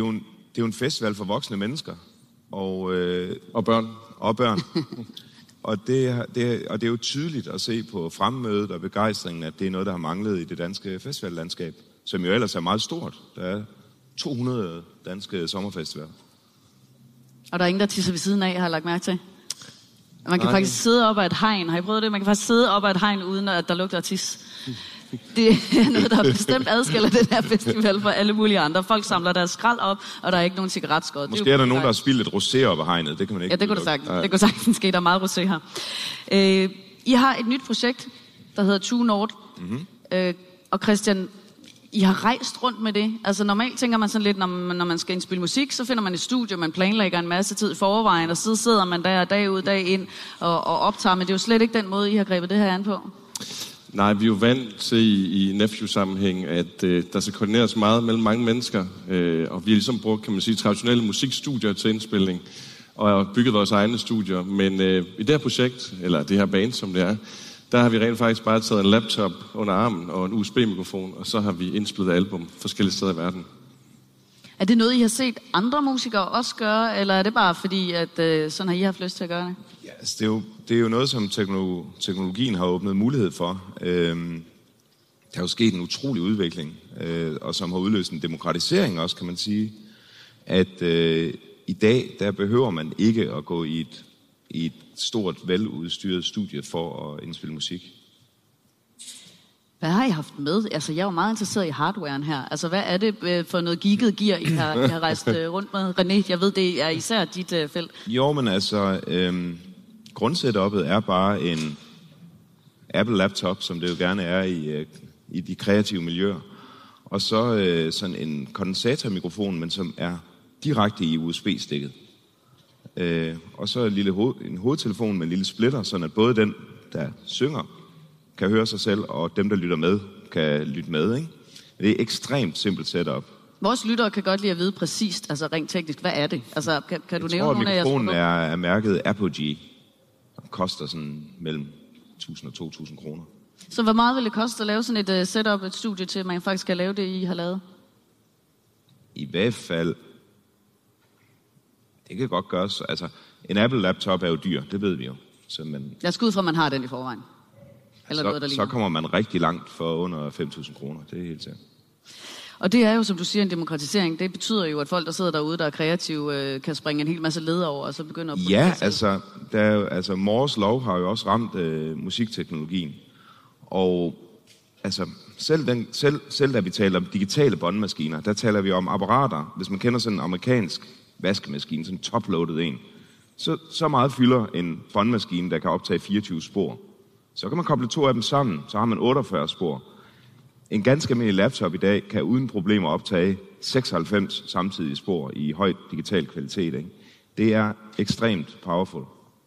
jo en festival for voksne mennesker. Og børn. Og børn. Og det er jo tydeligt at se på fremmødet og begejstringen, at det er noget, der har manglet i det danske festivallandskab, som jo ellers er meget stort. Der er 200 danske sommerfestivaler. Og der er ingen, der tisser ved siden af, har jeg lagt mærke til. Man kan faktisk sidde op ad et hegn. Har I prøvet det? Man kan faktisk sidde op ad et hegn, uden at der lugter af tis. Det er noget, der bestemt adskiller den her festival fra alle mulige andre. Folk samler deres skrald op, og der er ikke nogen cigaretskod. Måske er der nogen, der har spildt et rosé op ad hegnet. Det kan man ikke. Ja, det kunne det sagtens ske. Der er meget rosé her. I har et nyt projekt, der hedder True North. Mm-hmm. Og Christian, I har rejst rundt med det. Altså normalt tænker man sådan lidt, når man skal indspille musik, så finder man et studie, man planlægger en masse tid i forvejen, og så sidder man der dag ud, dag ind og optager. Men det er jo slet ikke den måde, I har grebet det her an på. Nej, vi er jo vant til i Nephew-sammenhæng, at der skal koordineres meget mellem mange mennesker. Og vi har ligesom brugt, kan man sige, traditionelle musikstudier til indspilning, og har bygget vores egne studier. Men i det her projekt, eller det her band, som det er, der har vi rent faktisk bare taget en laptop under armen og en USB-mikrofon, og så har vi indspillet album forskellige steder i verden. Er det noget, I har set andre musikere også gøre, eller er det bare fordi, at sådan har I haft lyst til at gøre det? Ja, altså det er jo noget, som teknologien har åbnet mulighed for. Der er jo sket en utrolig udvikling, og som har udløst en demokratisering også, kan man sige. At i dag, der behøver man ikke at gå i et stort, veludstyret studie for at indspille musik. Hvad har I haft med? Altså, jeg er jo meget interesseret i hardwaren her. Altså, hvad er det for noget geeket gear, I har rejst rundt med? René, jeg ved, det er især dit felt. Jo, men altså, grundsætupet er bare en Apple laptop, som det jo gerne er i de kreative miljøer. Og så sådan en kondensatormikrofon, men som er direkte i USB-stikket. Og så en hovedtelefon med en lille splitter, sådan at både den, der synger, kan høre sig selv, og dem, der lytter med, kan lytte med. Ikke? Det er et ekstremt simpelt setup. Vores lyttere kan godt lide at vide præcist, altså rent teknisk, hvad er det? Altså, kan du nævne nogle af jeres mikrofonen er mærket Apogee. Det koster sådan mellem 1.000 og 2.000 kroner. Så hvor meget vil det koste at lave sådan et setup, et studie til, at man faktisk kan lave det, I har lavet? I hvert fald, det kan godt gøres. Altså, en Apple-laptop er jo dyr, det ved vi jo. Så jeg skal ud fra, at man har den i forvejen. Eller noget, der så kommer man rigtig langt for under 5.000 kroner, det er helt sikkert. Og det er jo, som du siger, en demokratisering. Det betyder jo, at folk, der sidder derude, der er kreative, kan springe en hel masse led over, og så begynde at... Ja, altså Moores lov har jo også ramt musikteknologien. Og altså, selv da vi taler om digitale båndmaskiner, der taler vi om apparater. Hvis man kender sådan en amerikansk vaskemaskine, sådan en top-loaded en, så meget fylder en båndmaskine, der kan optage 24 spor. Så kan man koble 2 af dem sammen, så har man 48 spor. En ganske almindelig laptop i dag kan uden problemer optage 96 samtidige spor i høj digital kvalitet. Ikke? Det er ekstremt powerful.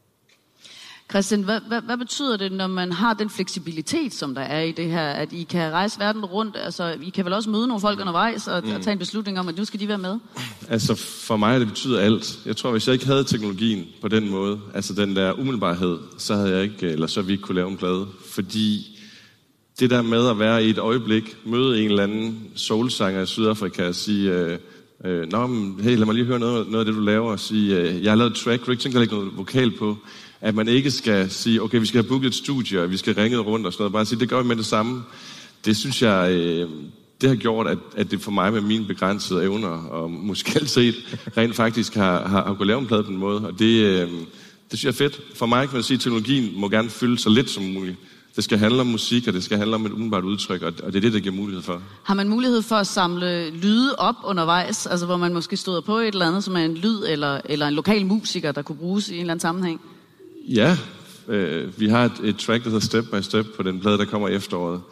Christian, hvad betyder det, når man har den fleksibilitet, som der er i det her, at I kan rejse verden rundt? Altså, I kan vel også møde nogle folk undervejs og tage en beslutning om, at nu skal de være med? Altså, for mig det betyder alt. Jeg tror, hvis jeg ikke havde teknologien på den måde, altså den der umiddelbarhed, så havde jeg ikke, eller så vi ikke kunne lave en plade. Fordi det der med at være i et øjeblik, møde en eller anden soulsanger i Sydafrika og sige, nå, men hey, lad mig lige høre noget af det, du laver, og sige, jeg har lavet et track, du ikke tænker, at lægge noget vokal på. At man ikke skal sige, okay, vi skal have booket et studie, og vi skal ringe rundt og sådan noget. Bare sige, det gør vi med det samme. Det synes jeg, det har gjort, at det for mig med mine begrænsede evner og musikalitet rent faktisk har kunnet lave en plade på en måde. Og det synes jeg er fedt. For mig kan man sige, at teknologien må gerne fylde så lidt som muligt. Det skal handle om musik, og det skal handle om et umiddelbart udtryk, og det er det, der giver mulighed for. Har man mulighed for at samle lyde op undervejs, altså hvor man måske støder på et eller andet, som er en lyd, eller en lokal musiker, der kunne bruges i en eller anden sammenhæng? Ja, vi har et track, der hedder Step by Step på den plade, der kommer i efteråret,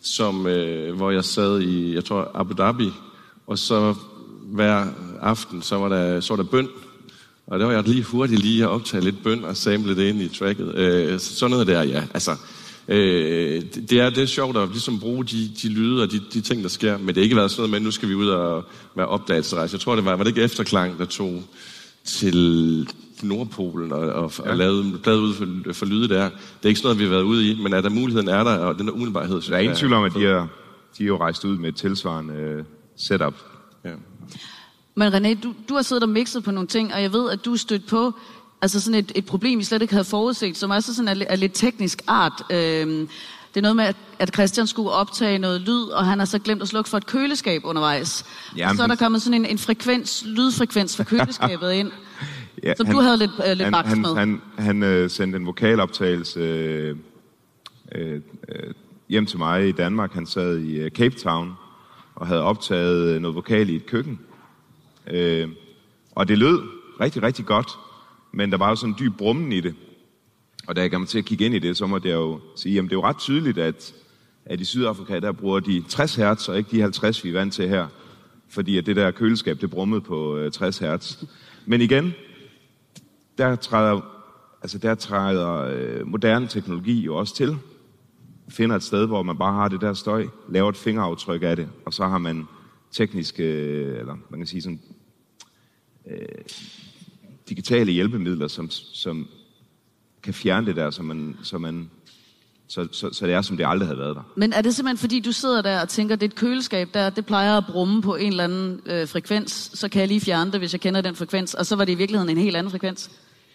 hvor jeg sad i, jeg tror, Abu Dhabi, og hver aften, så var der bøn, og der var jeg lige hurtigt at optage lidt bøn og sample det ind i tracket. Sådan noget der, ja. Altså, det er sjovt at ligesom bruge de lyde og de ting, der sker, men det har ikke været sådan noget med, nu skal vi ud og være opdagelsesrejse. Jeg tror, var det ikke Efterklang, der tog til Nordpolen og lavede ud for lyde der. Det er ikke sådan noget, vi har været ude i, men at der muligheden er der, og den der umiddelbarhed... Der er ingen tvivl om, at de er jo rejst ud med et tilsvarende setup. Ja. Men René, du har siddet og mixet på nogle ting, og jeg ved, at du er stødt på altså sådan et problem, I slet ikke havde forudset, som også sådan er lidt teknisk art. Det er noget med, at Christian skulle optage noget lyd, og han har så glemt at slukke for et køleskab undervejs. Jamen, så er der kommet sådan en lydfrekvens fra køleskabet ind, ja, som du havde lidt baks med. Han sendte en vokaloptagelse hjem til mig i Danmark. Han sad i Cape Town og havde optaget noget vokal i et køkken. Og det lød rigtig, rigtig godt, men der var jo sådan en dyb brummen i det. Og da jeg kom til at kigge ind i det, så måtte jeg jo sige, jamen det er jo ret tydeligt, at i Sydafrika, der bruger de 60 hertz, og ikke de 50, vi er vant til her. Fordi at det der køleskab, det brummede på 60 hertz. Men igen, der træder moderne teknologi jo også til. Finder et sted, hvor man bare har det der støj, laver et fingeraftryk af det, og så har man tekniske, eller man kan sige sådan, digitale hjælpemidler, som kan fjerne det der, så det er, som det aldrig havde været der. Men er det simpelthen, fordi du sidder der og tænker, det er et køleskab, det plejer at brumme på en eller anden frekvens, så kan jeg lige fjerne det, hvis jeg kender den frekvens, og så var det i virkeligheden en helt anden frekvens?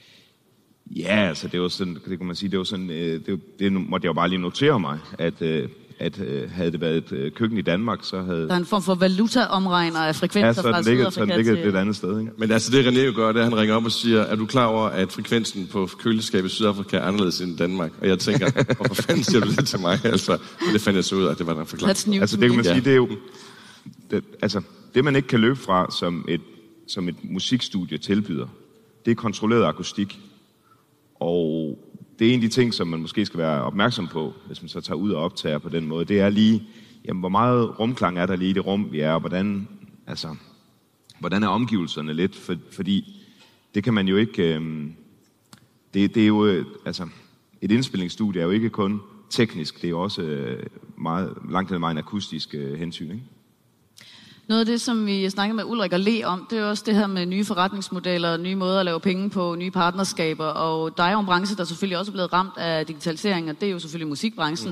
Ja, altså det var sådan, det kan man sige, det var sådan, det måtte jeg jo bare lige notere mig, at havde det været et køkken i Danmark, så havde... Der er en form for valutaomregner af frekvenser fra Sydafrika til... Så den ligger et andet sted, ikke? Men altså det René jo gør, det er, at han ringer op og siger, er du klar over, at frekvensen på køleskabet i Sydafrika er anderledes end Danmark? Og jeg tænker, hvorfor fanden siger du det til mig? Altså, det fandt jeg så ud af, at det var der forklaring. Altså det kan man sige, det er jo... Det man ikke kan løbe fra, som et musikstudie tilbyder, det er kontrolleret akustik. Og det er en af de ting, som man måske skal være opmærksom på, hvis man så tager ud og optager på den måde. Det er lige, jamen, hvor meget rumklang er der lige i det rum, vi er, og hvordan er omgivelserne lidt? Fordi det kan man jo ikke... Det er jo... et indspillingsstudie er jo ikke kun teknisk, det er jo også langt hen ad vejen akustisk hensyn, ikke? Noget af det, som vi snakkede med Ulrik og Le om, det er også det her med nye forretningsmodeller, nye måder at lave penge på, nye partnerskaber, og der er jo en branche, der selvfølgelig også er blevet ramt af digitalisering, og det er jo selvfølgelig musikbranchen,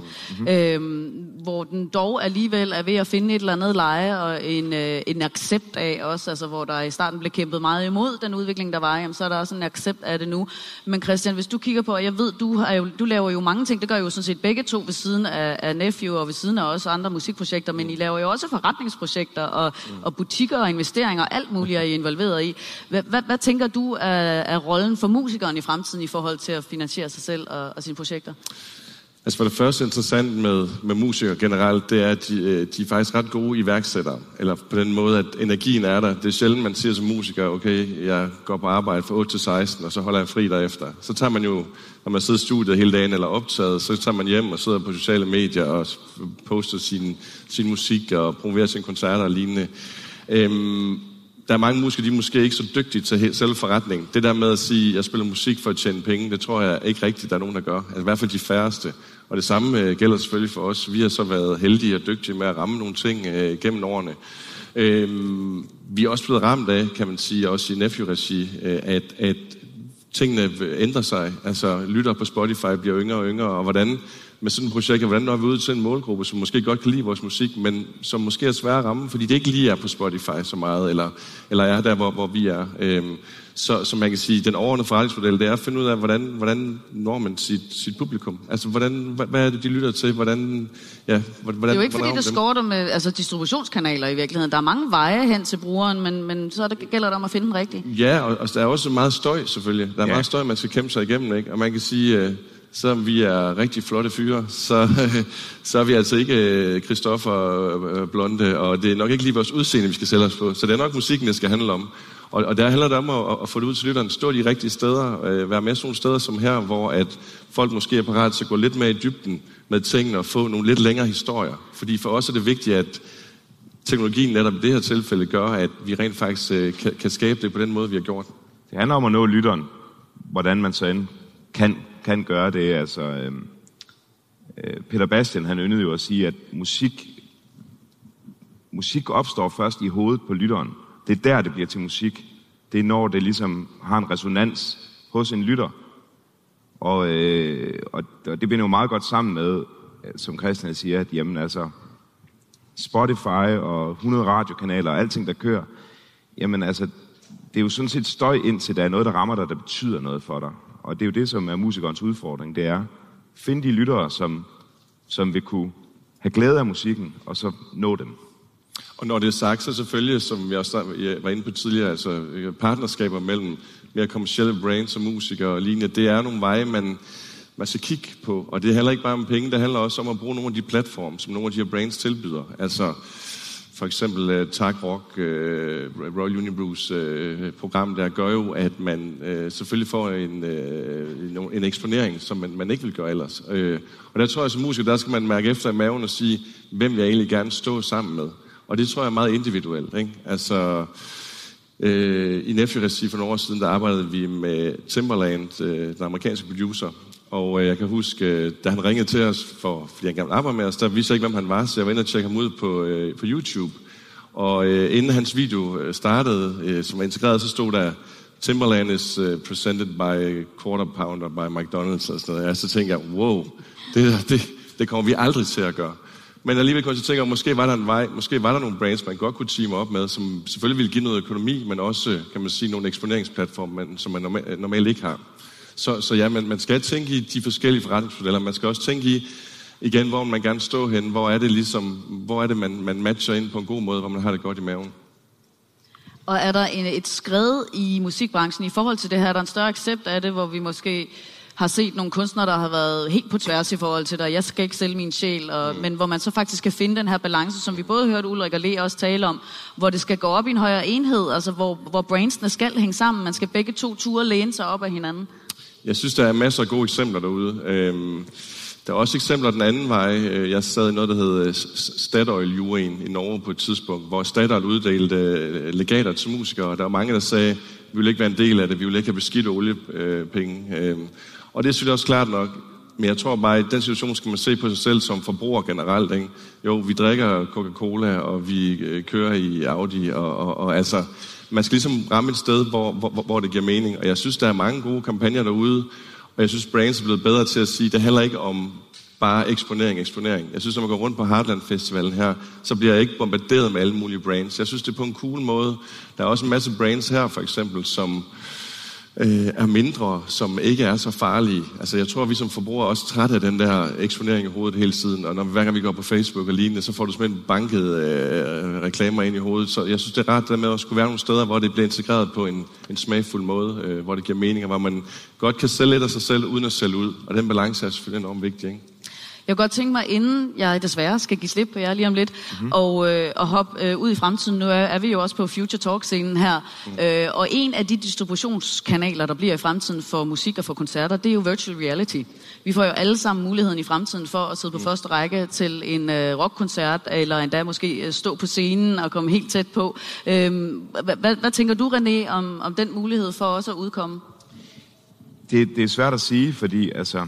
hvor den dog alligevel er ved at finde et eller andet leje og en accept af også, altså hvor der i starten blev kæmpet meget imod den udvikling, der var, jamen, så er der også en accept af det nu. Men Christian, hvis du kigger på, og jeg ved, du laver jo mange ting, det gør jo sådan set begge to ved siden af Nephew og ved siden af også andre musikprojekter, men I laver jo også forretningsprojekter og butikker og investeringer og alt muligt er I involveret i. Hvad tænker du er rollen for musikeren i fremtiden i forhold til at finansiere sig selv og sine projekter? Altså for det første interessant med musikere generelt, det er, at de er faktisk ret gode iværksættere. Eller på den måde, at energien er der. Det er sjældent, man siger som musiker, okay, jeg går på arbejde fra 8 til 16, og så holder jeg fri derefter. Så tager man jo, når man sidder i studiet hele dagen eller optaget, så tager man hjem og sidder på sociale medier og poster sin musik og promoverer sine koncerter og lignende. Der er mange musikere, de er måske ikke så dygtige til selvforretning. Det der med at sige, at jeg spiller musik for at tjene penge, det tror jeg ikke rigtigt, der er nogen, der gør. Altså, i hvert fald de færreste. Og det samme gælder selvfølgelig for os. Vi har så været heldige og dygtige med at ramme nogle ting gennem årene. Vi er også blevet ramt af, kan man sige, også i Nephew-regi, at tingene ændrer sig. Altså, lytter på Spotify bliver yngre og yngre, og hvordan med sådan et projekt, hvordan når vi ud til en målgruppe, som måske godt kan lide vores musik, men som måske er svære at ramme, fordi det ikke lige er på Spotify så meget, eller er der, hvor vi er. Så man kan sige, den overordnede forretningsmodel, det er at finde ud af, hvordan når man sit publikum. Altså, hvad er det, de lytter til? Hvordan, det er jo ikke, fordi det skorter med distributionskanaler i virkeligheden. Der er mange veje hen til brugeren, men så gælder det om at finde den rigtige. Ja, og der er også meget støj, selvfølgelig. Der er meget støj, man skal kæmpe sig igennem, ikke? Og man kan sige... Selvom vi er rigtig flotte fyre, så er vi altså ikke Christoffer Blonde, og det er nok ikke lige vores udseende, vi skal sælge os på. Så det er nok musikken, det skal handle om. Og der handler det om at få det ud til lytteren, stå de rigtige steder, være med sådan nogle steder som her, hvor at folk måske er parat til at gå lidt mere i dybden med tingene og få nogle lidt længere historier. Fordi for os er det vigtigt, at teknologien netop i det her tilfælde gør, at vi rent faktisk kan skabe det på den måde, vi har gjort. Det handler om at nå lytteren, hvordan man så end kan gøre det. Altså, Peter Bastian, han yndede jo at sige, at musik opstår først i hovedet på lytteren. Det er der, det bliver til musik. Det er når det ligesom har en resonans hos en lytter. Og det binder jo meget godt sammen med, som Christian siger, at jamen, altså, Spotify og 100 radiokanaler og alting, der kører, jamen altså, det er jo sådan set støj indtil der er noget, der rammer dig, der betyder noget for dig. Og det er jo det, som er musikernes udfordring, det er finde de lyttere, som vil kunne have glæde af musikken, og så nå dem. Og når det er sagt, så selvfølgelig, som jeg også var inde på tidligere, altså partnerskaber mellem mere kommercielle brands og musikere og lignende, det er nogle veje, man skal kigge på. Og det handler ikke bare om penge, det handler også om at bruge nogle af de platforme, som nogle af de her brands tilbyder. Altså for eksempel Tag Rock, Royal Unibrews program, der gør jo, at man selvfølgelig får en eksponering, som man ikke vil gøre ellers. Og der tror jeg som musiker, der skal man mærke efter i maven og sige, hvem vil jeg egentlig gerne stå sammen med. Og det tror jeg er meget individuelt, ikke? Altså, i Nephew-regi for nogle år siden, der arbejdede vi med Timbaland, den amerikanske producer. Og jeg kan huske, da han ringede til os, fordi han gerne ville arbejde med os, der vidste jeg ikke, hvem han var, så jeg var inde og tjekke ham ud på YouTube. Og inden hans video startede, som var integreret, så stod der, Timbaland is presented by Quarter Pounder by McDonald's og sådan noget. Så tænkte jeg, wow, det kommer vi aldrig til at gøre. Men alligevel kunne jeg tænke, at måske var der en vej, måske var der nogle brands, man godt kunne teame op med, som selvfølgelig ville give noget økonomi, men også, kan man sige, nogle eksponeringsplatforme, som man normalt ikke har. Så ja, man skal tænke i de forskellige forretningsmodeller. Man skal også tænke i, igen, hvor man gerne stå hen. Hvor er det, man matcher ind på en god måde, hvor man har det godt i maven. Og er der et skred i musikbranchen i forhold til det her? Er der en større accept af det, hvor vi måske har set nogle kunstnere, der har været helt på tværs i forhold til det, jeg skal ikke sælge min sjæl, men hvor man så faktisk kan finde den her balance, som vi både hørte Ulrik og Le også tale om, hvor det skal gå op i en højere enhed, altså hvor brandsene skal hænge sammen, man skal begge to ture læne sig op af hinanden. Jeg synes, der er masser af gode eksempler derude. Der er også eksempler den anden vej. Jeg sad i noget, der hed Statoil-juryen i Norge på et tidspunkt, hvor Statoil uddelte legater til musikere, og der var mange, der sagde, vi vil ikke være en del af det, vi vil ikke have beskidt oliepenge. Og det synes jeg også klart nok. Men jeg tror bare, at i den situation skal man se på sig selv som forbruger generelt. Ikke? Jo, vi drikker Coca-Cola, og vi kører i Audi, og altså, man skal ligesom ramme et sted, hvor det giver mening. Og jeg synes, der er mange gode kampagner derude, og jeg synes, brands er blevet bedre til at sige, det handler ikke om bare eksponering. Jeg synes, når man går rundt på Heartland Festivalen her, så bliver jeg ikke bombarderet med alle mulige brands. Jeg synes, det er på en cool måde. Der er også en masse brands her, for eksempel, som er mindre, som ikke er så farlige. Altså, jeg tror, vi som forbrugere er også trætte af den der eksponering i hovedet hele tiden, og hver gang vi går på Facebook og lignende, så får du simpelthen banket reklamer ind i hovedet. Så jeg synes, det er rart det med at skulle være nogle steder, hvor det bliver integreret på en smagfuld måde, hvor det giver mening, og hvor man godt kan sælge lidt af sig selv, uden at sælge ud. Og den balance er selvfølgelig enormt vigtig, ikke? Jeg kunne godt tænke mig, inden jeg desværre skal give slip på jer lige om lidt, og hoppe ud i fremtiden. Nu er vi jo også på Future Talk-scenen her, og en af de distributionskanaler, der bliver i fremtiden for musik og for koncerter, det er jo virtual reality. Vi får jo alle sammen muligheden i fremtiden for at sidde på første række til en rockkoncert, eller endda måske stå på scenen og komme helt tæt på. Hvad tænker du, René, om den mulighed for også at udkomme? Det er svært at sige, fordi altså...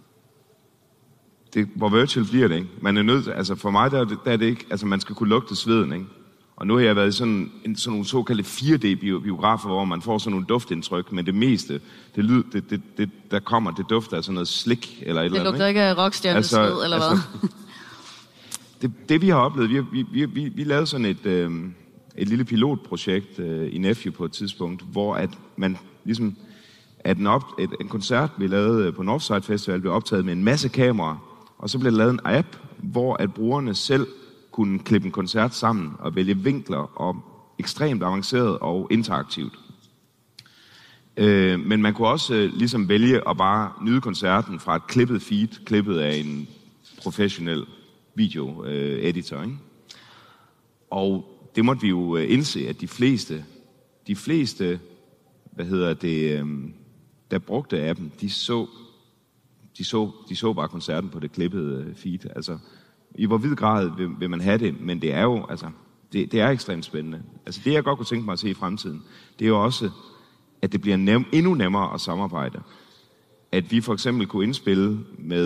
hvor virtual bliver det, ikke? Man er nødt til, altså for mig, der er det ikke, altså man skal kunne lugte sveden, ikke? Og nu har jeg været i sådan nogle såkaldte 4D-biografer, hvor man får sådan nogle duftindtryk, men det meste, det der kommer, det dufter af sådan noget slik, eller et eller andet. Det lugter ikke af rockstjernes sved, eller hvad? Det vi har oplevet, vi lavede sådan et lille pilotprojekt i Nephew på et tidspunkt, hvor at man ligesom, at en koncert, vi lavede på Northside Festival, blev optaget med en masse kameraer, og så blev der lavet en app, hvor at brugerne selv kunne klippe en koncert sammen og vælge vinkler og ekstremt avanceret og interaktivt. Men man kunne også ligesom vælge at bare nyde koncerten fra et klippet feed, klippet af en professionel video-editor, ikke? Og det måtte vi jo indse, at de fleste der brugte appen, de så bare koncerten på det klippede feed. Altså, i hvor vid grad vil man have det, men det er jo, altså, det er ekstremt spændende. Altså, det jeg godt kunne tænke mig at se i fremtiden, det er jo også, at det bliver endnu nemmere at samarbejde. At vi for eksempel kunne indspille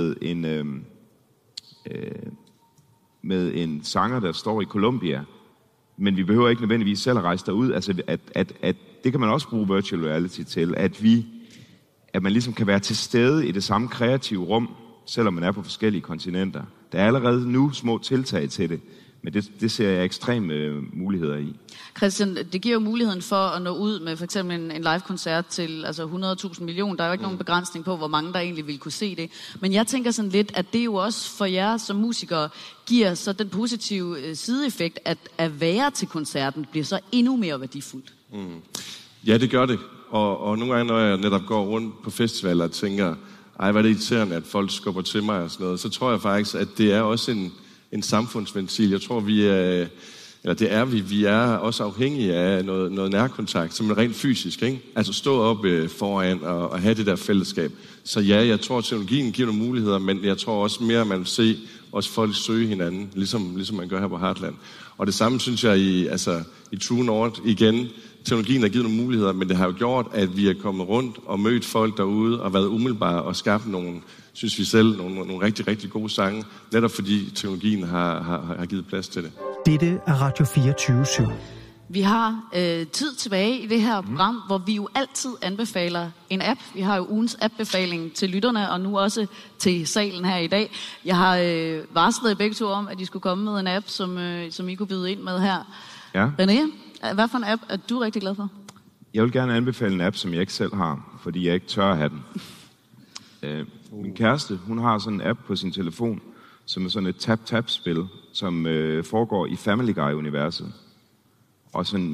med en sanger, der står i Colombia, men vi behøver ikke nødvendigvis selv at rejse derud. Altså, at det kan man også bruge virtual reality til, at man ligesom kan være til stede i det samme kreative rum, selvom man er på forskellige kontinenter. Der er allerede nu små tiltag til det, Men det ser jeg ekstreme muligheder i. Christian, det giver jo muligheden for at nå ud med for eksempel en live-koncert til 100.000 millioner. Der er jo ikke nogen begrænsning på, hvor mange der egentlig vil kunne se det. Men jeg tænker sådan lidt, at det jo også for jer som musikere giver så den positive sideeffekt, at være til koncerten bliver så endnu mere værdifuldt. Ja, det gør det. Og nogle gange, når jeg netop går rundt på festivaler og tænker, ej, hvad er det irriterende, at folk skubber til mig og sådan noget, så tror jeg faktisk, at det er også en samfundsventil. Jeg tror, vi er også afhængige af noget nærkontakt, som er rent fysisk, ikke? Altså stå op foran og have det der fællesskab. Så ja, jeg tror, at teknologien giver nogle muligheder, men jeg tror også mere, at man vil se også folk søge hinanden, ligesom man gør her på Heartland. Og det samme synes jeg i True North igen. Teknologien har givet nogle muligheder, men det har jo gjort, at vi er kommet rundt og mødt folk derude og været umiddelbare og skabt nogle, synes vi selv, nogle rigtig, rigtig gode sange, netop fordi teknologien har givet plads til det. Dette er Radio 24/7. Vi har tid tilbage i det her program, hvor vi jo altid anbefaler en app. Vi har jo ugens appbefaling til lytterne, og nu også til salen her i dag. Jeg har varslet i begge to om, at I skulle komme med en app, som I kunne byde ind med her. Ja. René, hvad for en app er du rigtig glad for? Jeg vil gerne anbefale en app, som jeg ikke selv har, fordi jeg ikke tør at have den. Min kæreste, hun har sådan en app på sin telefon, som er sådan et tap-tap-spil, som foregår i Family Guy-universet. Og sådan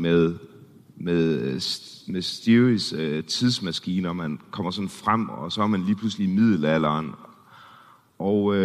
med Steries tidsmaskiner, man kommer sådan frem, og så er man lige pludselig i middelalderen. Og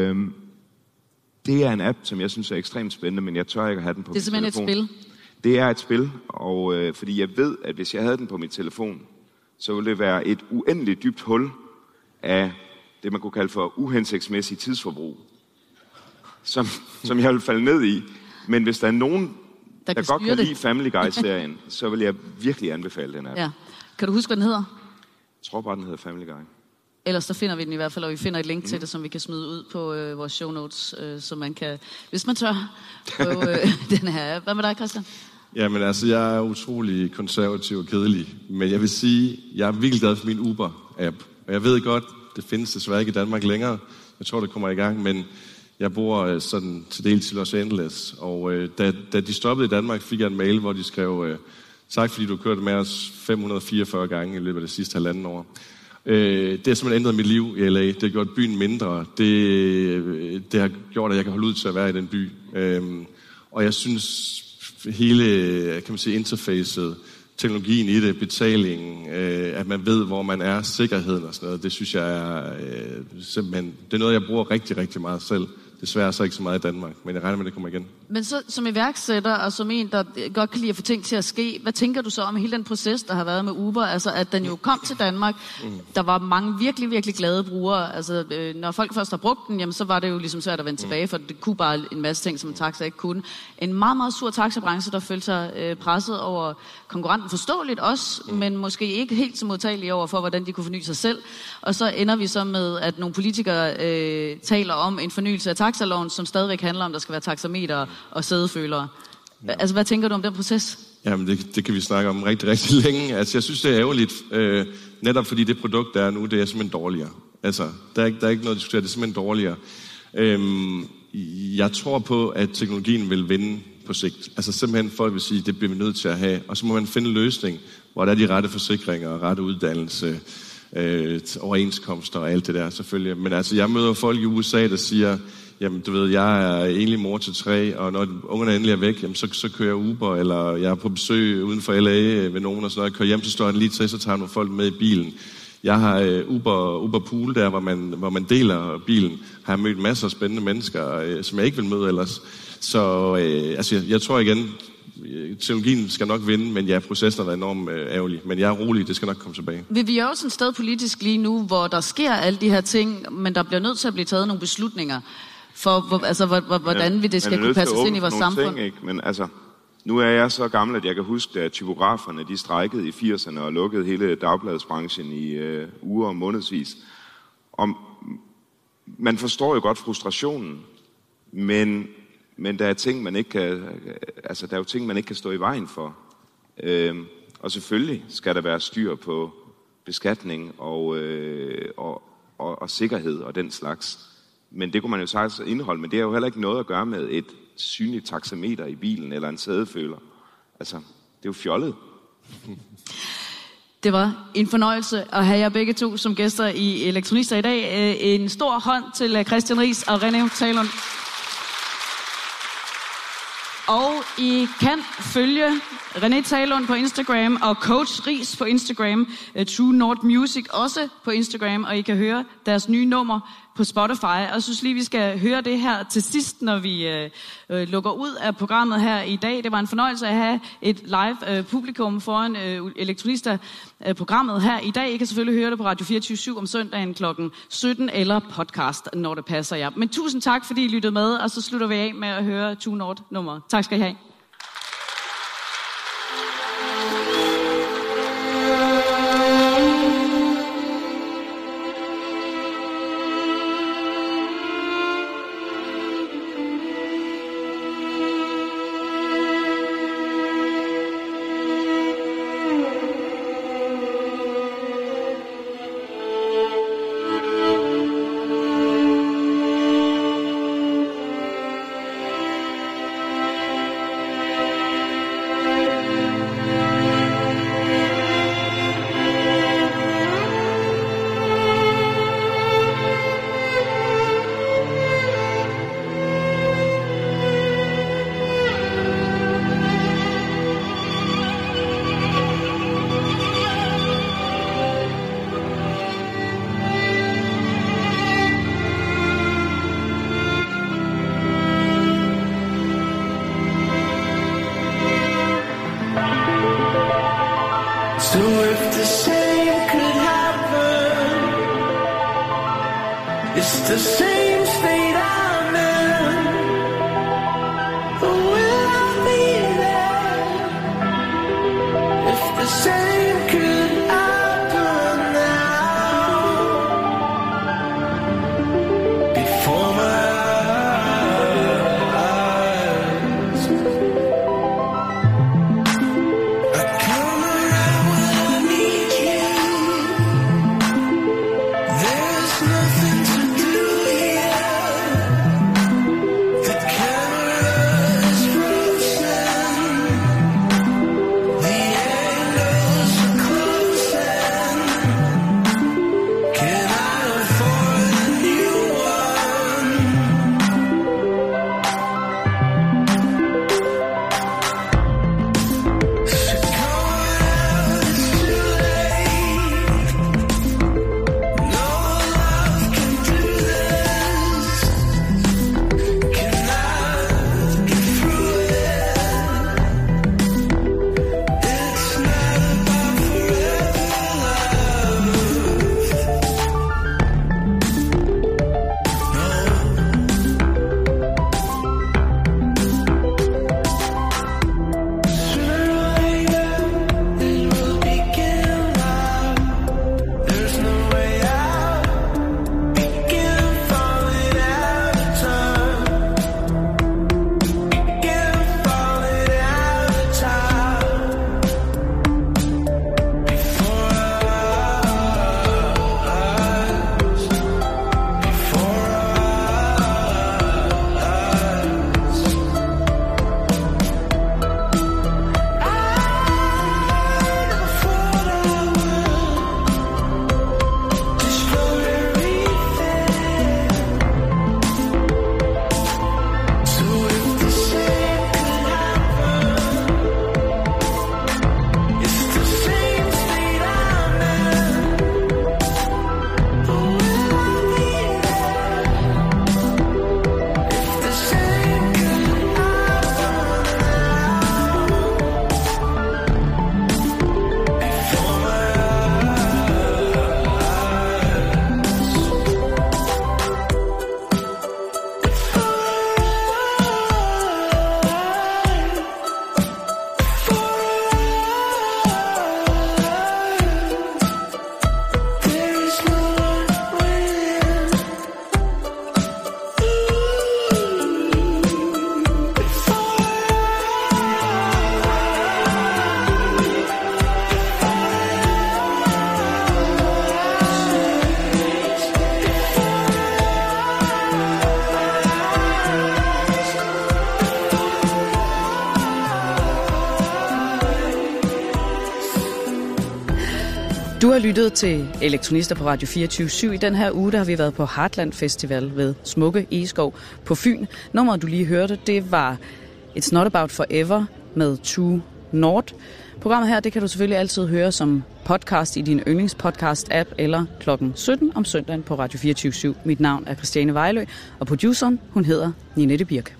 det er en app, som jeg synes er ekstremt spændende, men jeg tør ikke at have den på min telefon. Det er simpelthen et spil? Det er et spil, og fordi jeg ved, at hvis jeg havde den på min telefon, så ville det være et uendeligt dybt hul af det, man kunne kalde for uhensigtsmæssig tidsforbrug, som jeg vil falde ned i. Men hvis der er nogen, der godt kan lide Family Guy-serien, så vil jeg virkelig anbefale den app. Ja. Kan du huske, hvad den hedder? Jeg tror bare, den hedder Family Guy. Ellers så finder vi den i hvert fald, og vi finder et link til det, som vi kan smide ud på vores show notes, så man kan, hvis man tør, prøve den her app. Hvad med dig, Christian? Jamen jeg er utrolig konservativ og kedelig, men jeg vil sige, jeg er virkelig glad for min Uber-app. Og jeg ved godt, det findes desværre ikke i Danmark længere. Jeg tror, det kommer i gang, men jeg bor sådan til del til Los Angeles, og da de stoppede i Danmark, fik jeg en mail, hvor de skrev, tak fordi du kørte med os 544 gange i løbet af det sidste 1,5 år. Det har simpelthen ændret mit liv i LA. Det har gjort byen mindre. Det har gjort, at jeg kan holde ud til at være i den by. Og jeg synes, hele interfacet, teknologien i det, betalingen, at man ved, hvor man er, sikkerheden og sådan noget, det synes jeg er simpelthen, det er noget, jeg bruger rigtig, rigtig meget selv. Desværre så ikke så meget i Danmark, men jeg regner med, det kommer igen. Men så som iværksætter og som en, der godt kan lide at få ting til at ske, hvad tænker du så om hele den proces, der har været med Uber? Altså, at den jo kom til Danmark. Der var mange virkelig, virkelig glade brugere. Altså, når folk først har brugt den, jamen, så var det jo ligesom svært at vende tilbage, for det kunne bare en masse ting, som en taxa ikke kunne. En meget, meget sur taxabranche, der følte sig presset over konkurrenten, forståeligt også, men måske ikke helt så modtagelige over for, hvordan de kunne forny sig selv. Og så ender vi så med, at nogle politikere taler om en fornyelse af taxaloven, som stadigvæk handler om, der skal være taxameter og sædefølere. Ja. Altså, hvad tænker du om den proces? Jamen, det kan vi snakke om rigtig, rigtig længe. Altså, jeg synes, det er ærgerligt, netop fordi det produkt, der er nu, det er simpelthen dårligere. Altså, der er ikke noget at diskutere, det er simpelthen dårligere. Jeg tror på, at teknologien vil vinde på sigt. Altså, simpelthen folk vil sige, det bliver vi nødt til at have. Og så må man finde en løsning, hvor der er de rette forsikringer og rette uddannelse, overenskomster og alt det der, selvfølgelig. Men altså, jeg møder folk i USA, der siger, jamen, du ved, jeg er egentlig mor til 3, og når ungerne endelig er væk, jamen, så kører jeg Uber, eller jeg er på besøg uden for LA ved nogen, og så når jeg kører hjem, så står jeg lige til, så tager nogle folk med i bilen. Jeg har Uber Pool der, hvor man deler bilen, har jeg mødt masser af spændende mennesker, som jeg ikke vil møde ellers. Så altså, jeg tror igen, teknologien skal nok vinde, men ja, processen er enormt ærgerlig. Men jeg er rolig, det skal nok komme tilbage. Vi er jo sådan et sted politisk lige nu, hvor der sker alle de her ting, men der bliver nødt til at blive taget nogle beslutninger for, hvordan vi det skal kunne passe ind i vores samfund. Ting, ikke? Men altså, nu er jeg så gammel, at jeg kan huske, at typograferne, de strejkede i 80'erne og lukkede hele dagbladsbranchen i uger og månedsvis. Og man forstår jo godt frustrationen, men der er ting, man ikke kan, altså der er jo ting, man ikke kan stå i vejen for. Og selvfølgelig skal der være styr på beskatning og sikkerhed og den slags. Men det kunne man jo sagtens indholde, men det har jo heller ikke noget at gøre med et synligt taxameter i bilen, eller en sædeføler. Altså, det er jo fjollet. Det var en fornøjelse at have jer begge to som gæster i Elektronister i dag. En stor hånd til Christian Riis og René Talund. Og I kan følge René Talund på Instagram og Coach Riis på Instagram, True North Music også på Instagram, og I kan høre deres nye nummer på Spotify. Og jeg synes lige, vi skal høre det her til sidst, når vi lukker ud af programmet her i dag. Det var en fornøjelse at have et live publikum foran Elektronister-programmet her i dag. I kan selvfølgelig høre det på Radio 24/7 om søndagen kl. 17 eller podcast, når det passer jer. Men tusind tak, fordi I lyttede med, og så slutter vi af med at høre True North-nummeret. Tak skal I have. So if the same could happen, it's the same state I'm in. Will I be there if the same could happen now? Before my eyes, I come around when I need you. There's nothing to do here. The camera's frozen. The angle Du har lyttet til Elektronister på Radio 24/7. I den her uge der har vi været på Heartland Festival ved smukke Egeskov på Fyn. Nummeret, du lige hørte, det var It's Not About Forever med True North. Programmet her, det kan du selvfølgelig altid høre som podcast i din yndlingspodcast-app eller klokken 17 om søndagen på Radio 24/7. Mit navn er Christiane Vejlø, og produceren, hun hedder Ninette Birk.